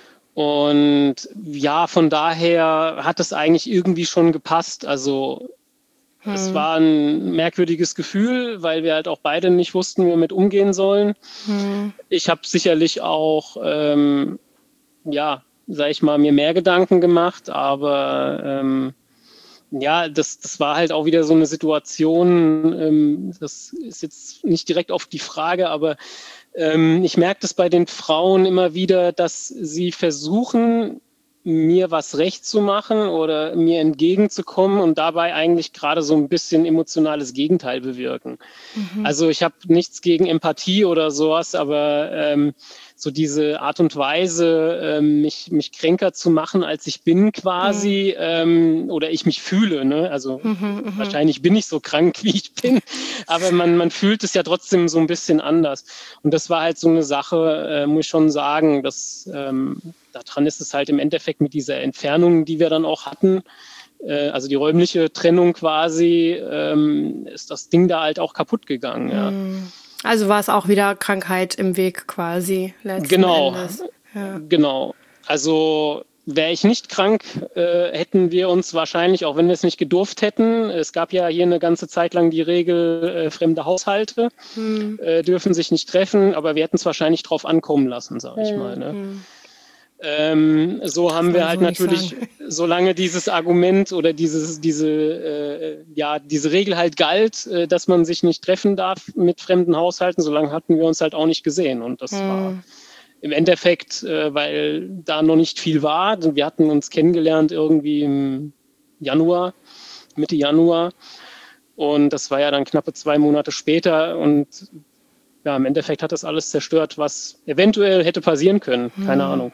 Und ja, von daher hat es eigentlich irgendwie schon gepasst. Also hm. es war ein merkwürdiges Gefühl, weil wir halt auch beide nicht wussten, wie wir mit umgehen sollen. Hm. Ich habe sicherlich auch, ähm, ja, sag ich mal, mir mehr Gedanken gemacht, aber ähm, ja, das, das war halt auch wieder so eine Situation, ähm, das ist jetzt nicht direkt auf die Frage, aber ähm, ich merke das bei den Frauen immer wieder, dass sie versuchen, mir was recht zu machen oder mir entgegenzukommen und dabei eigentlich gerade so ein bisschen emotionales Gegenteil bewirken. Mhm. Also ich habe nichts gegen Empathie oder sowas, aber ähm, so diese Art und Weise, ähm, mich, mich kränker zu machen, als ich bin quasi, mhm. ähm, oder ich mich fühle. Ne? Also mhm, wahrscheinlich bin ich so krank, wie ich bin, aber man, man fühlt es ja trotzdem so ein bisschen anders. Und das war halt so eine Sache, äh, muss ich schon sagen, dass ähm, daran ist es halt im Endeffekt mit dieser Entfernung, die wir dann auch hatten, äh, also die räumliche Trennung quasi, ähm, ist das Ding da halt auch kaputt gegangen. Ja. Also war es auch wieder Krankheit im Weg quasi letzten genau, Endes. Ja. Genau. Also wäre ich nicht krank, äh, hätten wir uns wahrscheinlich, auch wenn wir es nicht gedurft hätten, es gab ja hier eine ganze Zeit lang die Regel, äh, fremde Haushalte hm. äh, dürfen sich nicht treffen, aber wir hätten es wahrscheinlich drauf ankommen lassen, sag ich hm. mal. Ne? Hm. Ähm, so haben wir halt so natürlich, solange dieses Argument oder dieses, diese, äh, ja, diese Regel halt galt, äh, dass man sich nicht treffen darf mit fremden Haushalten, solange hatten wir uns halt auch nicht gesehen. Und das hm. war im Endeffekt, äh, weil da noch nicht viel war. Wir hatten uns kennengelernt irgendwie im Januar, Mitte Januar. Und das war ja dann knappe zwei Monate später. Und ja, im Endeffekt hat das alles zerstört, was eventuell hätte passieren können. Keine hm. Ahnung.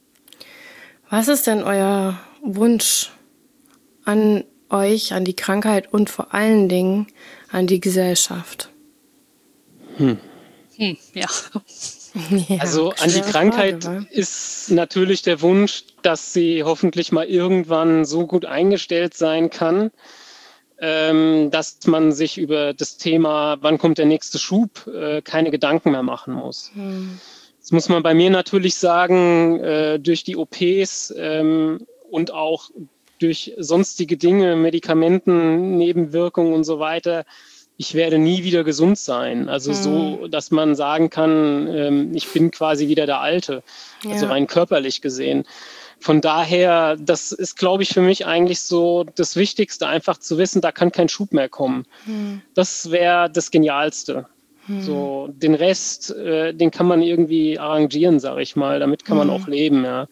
Was ist denn euer Wunsch an euch, an die Krankheit und vor allen Dingen an die Gesellschaft? Hm. Hm, ja. ja. Also an die Krankheit Frage, ist natürlich der Wunsch, dass sie hoffentlich mal irgendwann so gut eingestellt sein kann, ähm, dass man sich über das Thema, wann kommt der nächste Schub, äh, keine Gedanken mehr machen muss. Hm. Das muss man bei mir natürlich sagen, äh, durch die O Ps ähm, und auch durch sonstige Dinge, Medikamenten, Nebenwirkungen und so weiter, ich werde nie wieder gesund sein. Also hm. so, dass man sagen kann, ähm, ich bin quasi wieder der Alte, ja. also rein körperlich gesehen. Von daher, das ist, glaube ich, für mich eigentlich so das Wichtigste, einfach zu wissen, da kann kein Schub mehr kommen. Hm. Das wäre das Genialste. So, den Rest, äh, den kann man irgendwie arrangieren, sage ich mal. Damit kann man auch leben, ja.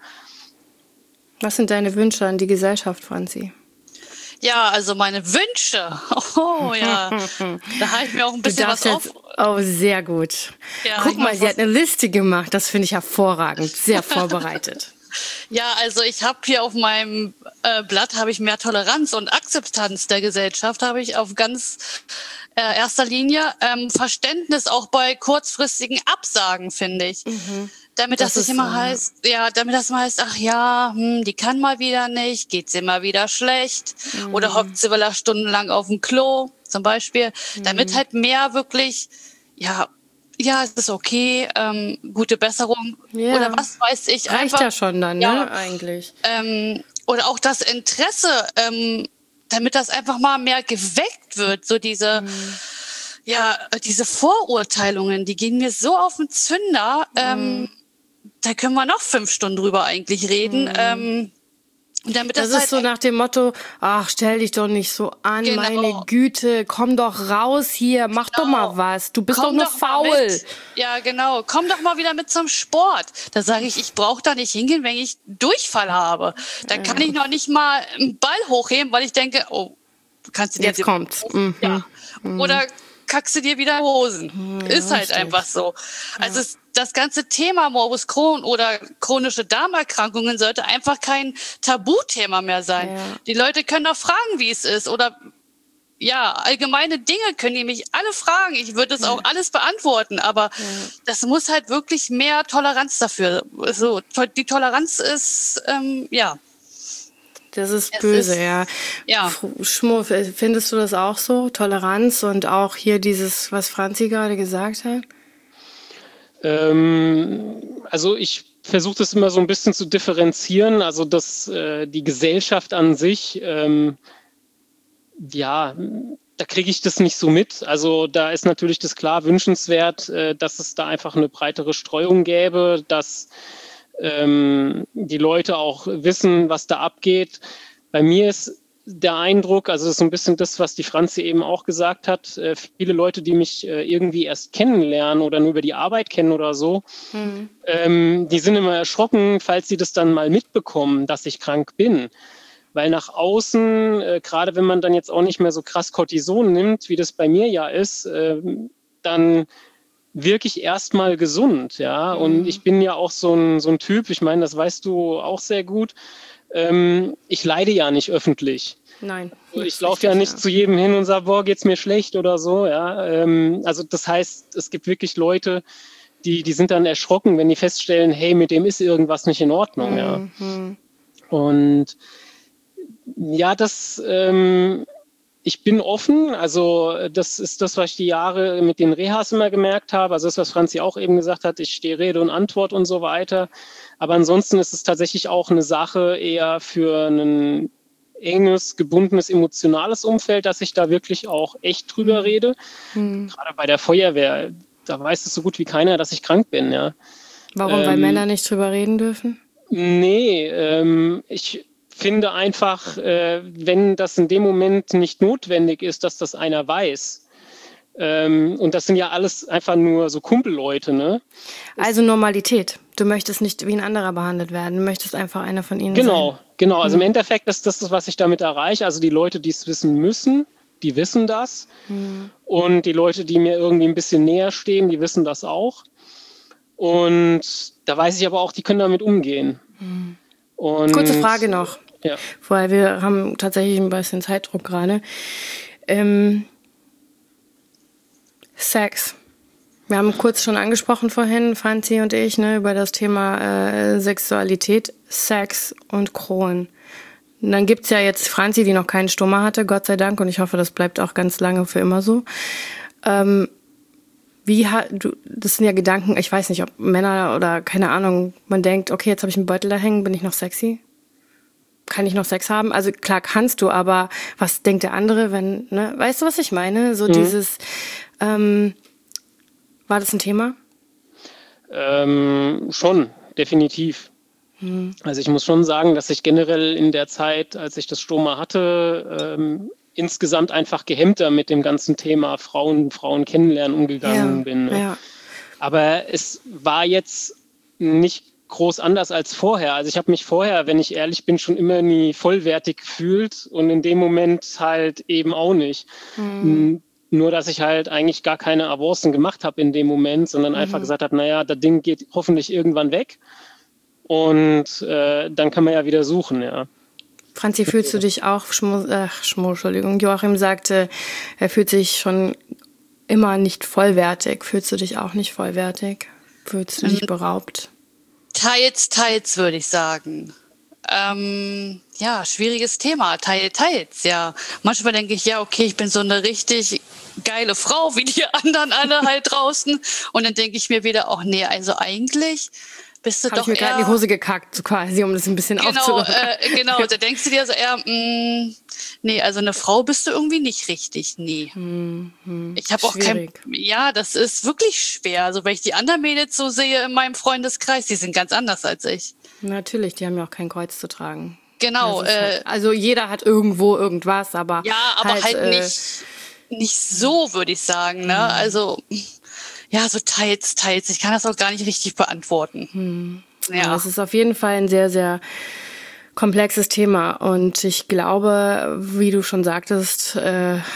Was sind deine Wünsche an die Gesellschaft, Franzi? Ja, also meine Wünsche. Oh ja, da habe ich mir auch ein bisschen was auf. Oh, sehr gut. Ja, guck mal, sie hat eine Liste gemacht. Das finde ich hervorragend. Sehr vorbereitet. Ja, also ich habe hier auf meinem äh, Blatt habe ich mehr Toleranz und Akzeptanz der Gesellschaft, habe ich auf ganz äh, erster Linie ähm, Verständnis auch bei kurzfristigen Absagen, finde ich. Mhm. Damit das, das nicht immer so, heißt, ja, damit das mal heißt, ach ja, hm, die kann mal wieder nicht, geht's immer wieder schlecht mhm. oder hockt sie wieder stundenlang auf dem Klo, zum Beispiel. Mhm. Damit halt mehr wirklich, ja, ja, es ist okay, ähm, gute Besserung ja. oder was weiß ich. Reicht einfach, ja schon dann, ja, ne, eigentlich. Ähm, oder auch das Interesse, ähm, damit das einfach mal mehr geweckt wird, so diese, mhm. ja, diese Vorurteilungen, die gehen mir so auf den Zünder, mhm. ähm, da können wir noch fünf Stunden drüber eigentlich reden, mhm. ähm, damit das, das ist halt so nach dem Motto, ach, stell dich doch nicht so an, genau. meine Güte, komm doch raus hier, mach genau. doch mal was, du bist komm doch nur doch faul. Ja, genau, komm doch mal wieder mit zum Sport. Da sage ich, ich brauche da nicht hingehen, wenn ich Durchfall habe. Da kann ja. ich noch nicht mal einen Ball hochheben, weil ich denke, oh, kannst du dir jetzt kommt's. Mhm. Ja. Mhm. Oder verkackst du dir wieder Hosen. Ja, ist halt richtig. Einfach so. Also ja. es, das ganze Thema Morbus Crohn oder chronische Darmerkrankungen sollte einfach kein Tabuthema mehr sein. Ja. Die Leute können doch fragen, wie es ist oder ja, allgemeine Dinge können die mich alle fragen. Ich würde das ja. auch alles beantworten, aber ja. das muss halt wirklich mehr Toleranz dafür. So, die Toleranz ist, ähm, ja. Das ist es böse, ist, ja. ja. Schmuff, findest du das auch so? Toleranz und auch hier dieses, was Franzi gerade gesagt hat? Ähm, also ich versuche das immer so ein bisschen zu differenzieren. Also dass äh, die Gesellschaft an sich, ähm, ja, da kriege ich das nicht so mit. Also da ist natürlich das klar wünschenswert, äh, dass es da einfach eine breitere Streuung gäbe, dass ähm, die Leute auch wissen, was da abgeht. Bei mir ist der Eindruck, also das ist so ein bisschen das, was die Franzi eben auch gesagt hat, äh, viele Leute, die mich äh, irgendwie erst kennenlernen oder nur über die Arbeit kennen oder so, mhm. ähm, die sind immer erschrocken, falls sie das dann mal mitbekommen, dass ich krank bin. Weil nach außen, äh, gerade wenn man dann jetzt auch nicht mehr so krass Cortison nimmt, wie das bei mir ja ist, äh, dann wirklich erstmal gesund, ja. Mhm. Und ich bin ja auch so ein, so ein Typ, ich meine, das weißt du auch sehr gut, ähm, ich leide ja nicht öffentlich. Nein. Ich laufe ja nicht ja. zu jedem hin und sage, boah, geht's mir schlecht oder so, ja. Ähm, also das heißt, es gibt wirklich Leute, die, die sind dann erschrocken, wenn die feststellen, hey, mit dem ist irgendwas nicht in Ordnung, mhm. ja. Und ja, das, ähm, ich bin offen, also das ist das, was ich die Jahre mit den Rehas immer gemerkt habe, also das, was Franzi auch eben gesagt hat, ich stehe Rede und Antwort und so weiter, aber ansonsten ist es tatsächlich auch eine Sache eher für ein enges, gebundenes, emotionales Umfeld, dass ich da wirklich auch echt drüber mhm. rede, mhm. gerade bei der Feuerwehr, da weiß es so gut wie keiner, dass ich krank bin, ja. Warum, ähm, weil Männer nicht drüber reden dürfen? Nee, ähm, ich finde einfach, äh, wenn das in dem Moment nicht notwendig ist, dass das einer weiß. Ähm, und das sind ja alles einfach nur so Kumpelleute, ne? Also Normalität. Du möchtest nicht wie ein anderer behandelt werden. Du möchtest einfach einer von ihnen genau, sein. Genau, genau. Also hm. im Endeffekt ist das, was ich damit erreiche. Also die Leute, die es wissen müssen, die wissen das. Hm. Und die Leute, die mir irgendwie ein bisschen näher stehen, die wissen das auch. Und da weiß ich aber auch, die können damit umgehen. Hm. Und kurze Frage noch, ja. weil wir haben tatsächlich ein bisschen Zeitdruck gerade. Ähm, Sex. Wir haben kurz schon angesprochen vorhin, Franzi und ich, ne, über das Thema äh, Sexualität, Sex und Crohn. Und dann gibt's ja jetzt Franzi, die noch keinen Stoma hatte, Gott sei Dank, und ich hoffe, das bleibt auch ganz lange für immer so. Ähm, Wie hat du, das sind ja Gedanken, ich weiß nicht, ob Männer oder keine Ahnung, man denkt, okay, jetzt habe ich einen Beutel da hängen, bin ich noch sexy? Kann ich noch Sex haben? Also klar kannst du, aber was denkt der andere, wenn, ne? Weißt du, was ich meine? So mhm. dieses, ähm, war das ein Thema? Ähm, schon, definitiv. Mhm. Also ich muss schon sagen, dass ich generell in der Zeit, als ich das Stoma hatte, ähm, insgesamt einfach gehemmter mit dem ganzen Thema Frauen, Frauen kennenlernen umgegangen ja, bin. Ne? Ja. Aber es war jetzt nicht groß anders als vorher. Also ich habe mich vorher, wenn ich ehrlich bin, schon immer nie vollwertig gefühlt und in dem Moment halt eben auch nicht. Mhm. Nur, dass ich halt eigentlich gar keine Avancen gemacht habe in dem Moment, sondern mhm. einfach gesagt habe, naja, das Ding geht hoffentlich irgendwann weg und äh, dann kann man ja wieder suchen, ja. Franzi, fühlst du dich auch, Schmu, äh, Schmu, Entschuldigung, Joachim sagte, er fühlt sich schon immer nicht vollwertig. Fühlst du dich auch nicht vollwertig? Fühlst du dich beraubt? Teils, teils, würde ich sagen. Ähm, ja, schwieriges Thema. Teil, teils, ja. Manchmal denke ich, ja, okay, ich bin so eine richtig geile Frau, wie die anderen alle halt draußen. Und dann denke ich mir wieder, auch nee, also eigentlich bist du Hab doch ich mir eher... gerade in die Hose gekackt, so quasi, um das ein bisschen genau, aufzulockern. Äh, genau, da denkst du dir so eher, mh, nee, also eine Frau bist du irgendwie nicht richtig, nee. Hm, hm, ich habe auch kein... Ja, das ist wirklich schwer. Also wenn ich die anderen Mädels so sehe in meinem Freundeskreis, die sind ganz anders als ich. Natürlich, die haben ja auch kein Kreuz zu tragen. Genau. Äh, halt, also jeder hat irgendwo irgendwas, aber ja, aber halt, halt äh, nicht, nicht so, würde ich sagen. Ne? Also... Ja, so teils, teils. Ich kann das auch gar nicht richtig beantworten. Hm. Ja, es ist auf jeden Fall ein sehr, sehr komplexes Thema. Und ich glaube, wie du schon sagtest, äh,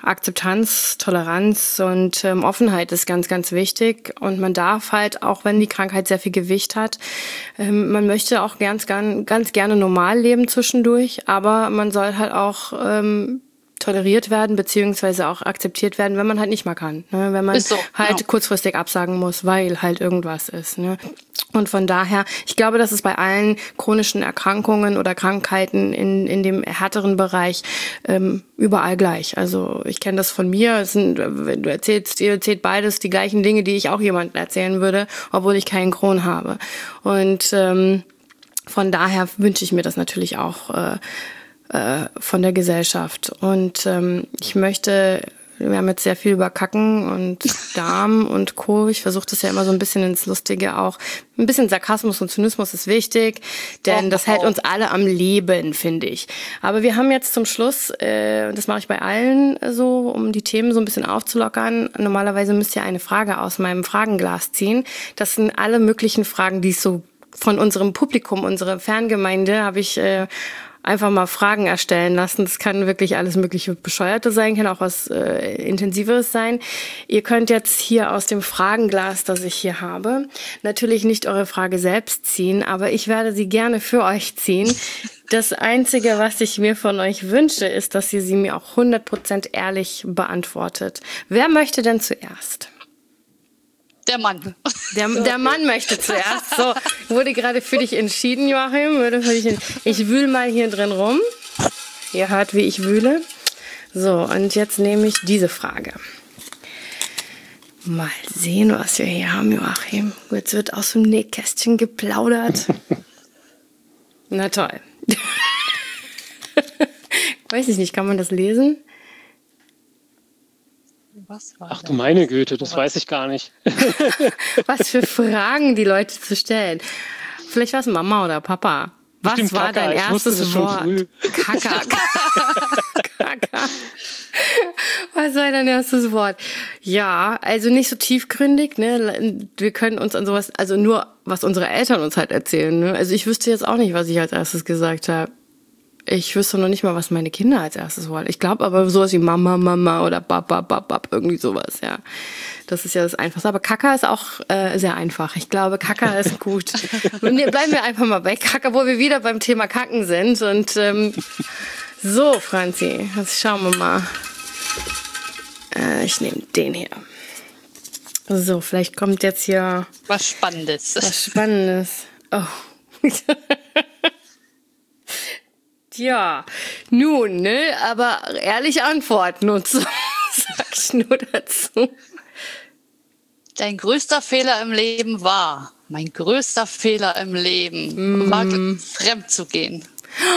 Akzeptanz, Toleranz und ähm, Offenheit ist ganz, ganz wichtig. Und man darf halt, auch wenn die Krankheit sehr viel Gewicht hat, ähm, man möchte auch ganz, ganz, ganz gerne normal leben zwischendurch, aber man soll halt auch ähm, toleriert werden, beziehungsweise auch akzeptiert werden, wenn man halt nicht mehr kann. Ne? Wenn man so, halt genau. kurzfristig absagen muss, weil halt irgendwas ist. Ne? Und von daher, ich glaube, das ist bei allen chronischen Erkrankungen oder Krankheiten in, in dem härteren Bereich ähm, überall gleich. Also ich kenne das von mir. Es sind, du erzählst, ihr erzählt beides die gleichen Dinge, die ich auch jemandem erzählen würde, obwohl ich keinen Crohn habe. Und ähm, von daher wünsche ich mir das natürlich auch äh, von der Gesellschaft. Und ähm, ich möchte, wir haben jetzt sehr viel über Kacken und Darm und Co. Ich versuche das ja immer so ein bisschen ins Lustige auch. Ein bisschen Sarkasmus und Zynismus ist wichtig, denn das hält uns alle am Leben, finde ich. Aber wir haben jetzt zum Schluss, äh, das mache ich bei allen so, um die Themen so ein bisschen aufzulockern. Normalerweise müsst ihr eine Frage aus meinem Fragenglas ziehen. Das sind alle möglichen Fragen, die es so von unserem Publikum, unserer Fangemeinde, habe ich äh, einfach mal Fragen erstellen lassen. Das kann wirklich alles mögliche Bescheuerte sein, kann auch was äh, Intensiveres sein. Ihr könnt jetzt hier aus dem Fragenglas, das ich hier habe, natürlich nicht eure Frage selbst ziehen, aber ich werde sie gerne für euch ziehen. Das Einzige, was ich mir von euch wünsche, ist, dass ihr sie mir auch hundert Prozent ehrlich beantwortet. Wer möchte denn zuerst? Der Mann. Der, der Mann möchte zuerst. So, wurde gerade für dich entschieden, Joachim. Wurde für dich entschieden. Ich wühle mal hier drin rum. Ihr hört, wie ich wühle. So, und jetzt nehme ich diese Frage. Mal sehen, was wir hier haben, Joachim. Jetzt wird aus dem Nähkästchen geplaudert. Na toll. Weiß ich nicht, kann man das lesen? Was war Ach du meine Güte, das weiß ich gar nicht. Was für Fragen die Leute zu stellen. Vielleicht war es Mama oder Papa. Was Bestimmt war Kaka. Dein erstes Wort? Kaka. Kaka. Was war dein erstes Wort? Ja, also nicht so tiefgründig, ne? Wir können uns an sowas, also nur, was unsere Eltern uns halt erzählen, ne? Also ich wüsste jetzt auch nicht, was ich als erstes gesagt habe. Ich wüsste noch nicht mal, was meine Kinder als erstes wollen. Ich glaube aber sowas wie Mama, Mama oder Baba, Baba, irgendwie sowas, ja. Das ist ja das Einfachste. Aber Kaka ist auch äh, sehr einfach. Ich glaube, Kaka ist gut. Und bleiben wir einfach mal bei Kaka, wo wir wieder beim Thema Kacken sind. Und ähm, so, Franzi, jetzt schauen wir mal. Äh, ich nehme den hier. So, vielleicht kommt jetzt hier was Spannendes. Was Spannendes. Oh. Ja, nun, ne, aber ehrlich antworten und so, sag ich nur dazu. Dein größter Fehler im Leben war, mein größter Fehler im Leben mm. war, fremd zu gehen.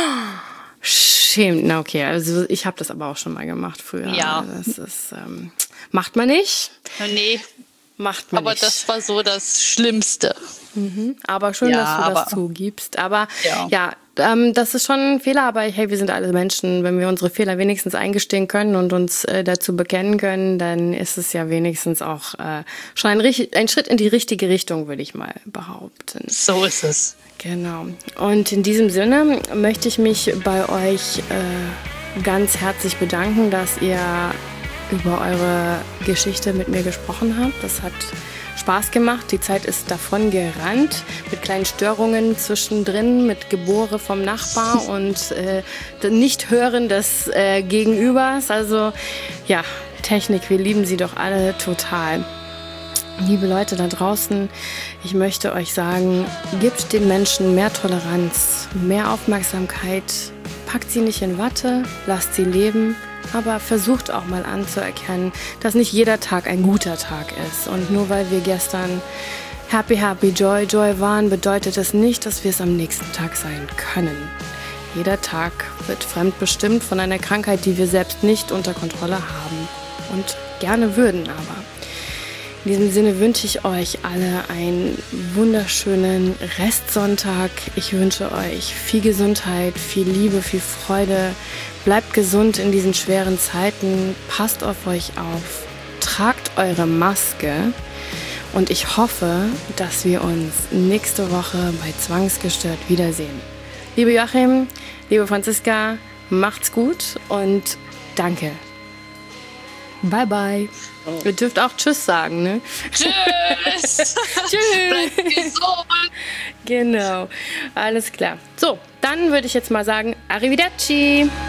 Schämt, na okay, also ich habe das aber auch schon mal gemacht früher. Ja. Das ist, ähm, macht man nicht. Nee. Macht man aber nicht. Das war so das Schlimmste. Mhm. Aber schön, ja, dass du aber, das zugibst. Aber ja, ja ähm, das ist schon ein Fehler, aber hey, wir sind alle Menschen. Wenn wir unsere Fehler wenigstens eingestehen können und uns äh, dazu bekennen können, dann ist es ja wenigstens auch äh, schon ein, ein Schritt in die richtige Richtung, würde ich mal behaupten. So ist es. Genau. Und in diesem Sinne möchte ich mich bei euch äh, ganz herzlich bedanken, dass ihr über eure Geschichte mit mir gesprochen habt. Das hat Spaß gemacht. Die Zeit ist davon gerannt mit kleinen Störungen zwischendrin, mit Gebore vom Nachbar und äh, Nicht-Hören des äh, Gegenübers. Also ja, Technik, wir lieben sie doch alle total. Liebe Leute da draußen, ich möchte euch sagen, gebt den Menschen mehr Toleranz, mehr Aufmerksamkeit, packt sie nicht in Watte, lasst sie leben. Aber versucht auch mal anzuerkennen, dass nicht jeder Tag ein guter Tag ist. Und nur weil wir gestern happy, happy, joy, joy waren, bedeutet das nicht, dass wir es am nächsten Tag sein können. Jeder Tag wird fremdbestimmt von einer Krankheit, die wir selbst nicht unter Kontrolle haben und gerne würden aber. In diesem Sinne wünsche ich euch alle einen wunderschönen Restsonntag. Ich wünsche euch viel Gesundheit, viel Liebe, viel Freude. Bleibt gesund in diesen schweren Zeiten. Passt auf euch auf. Tragt eure Maske. Und ich hoffe, dass wir uns nächste Woche bei Zwangsgestört wiedersehen. Liebe Joachim, liebe Franziska, macht's gut und danke. Bye, bye. Oh. Ihr dürft auch Tschüss sagen, ne? Tschüss. Tschüss. Bleibt gesund. Genau. Alles klar. So, dann würde ich jetzt mal sagen, Arrivederci.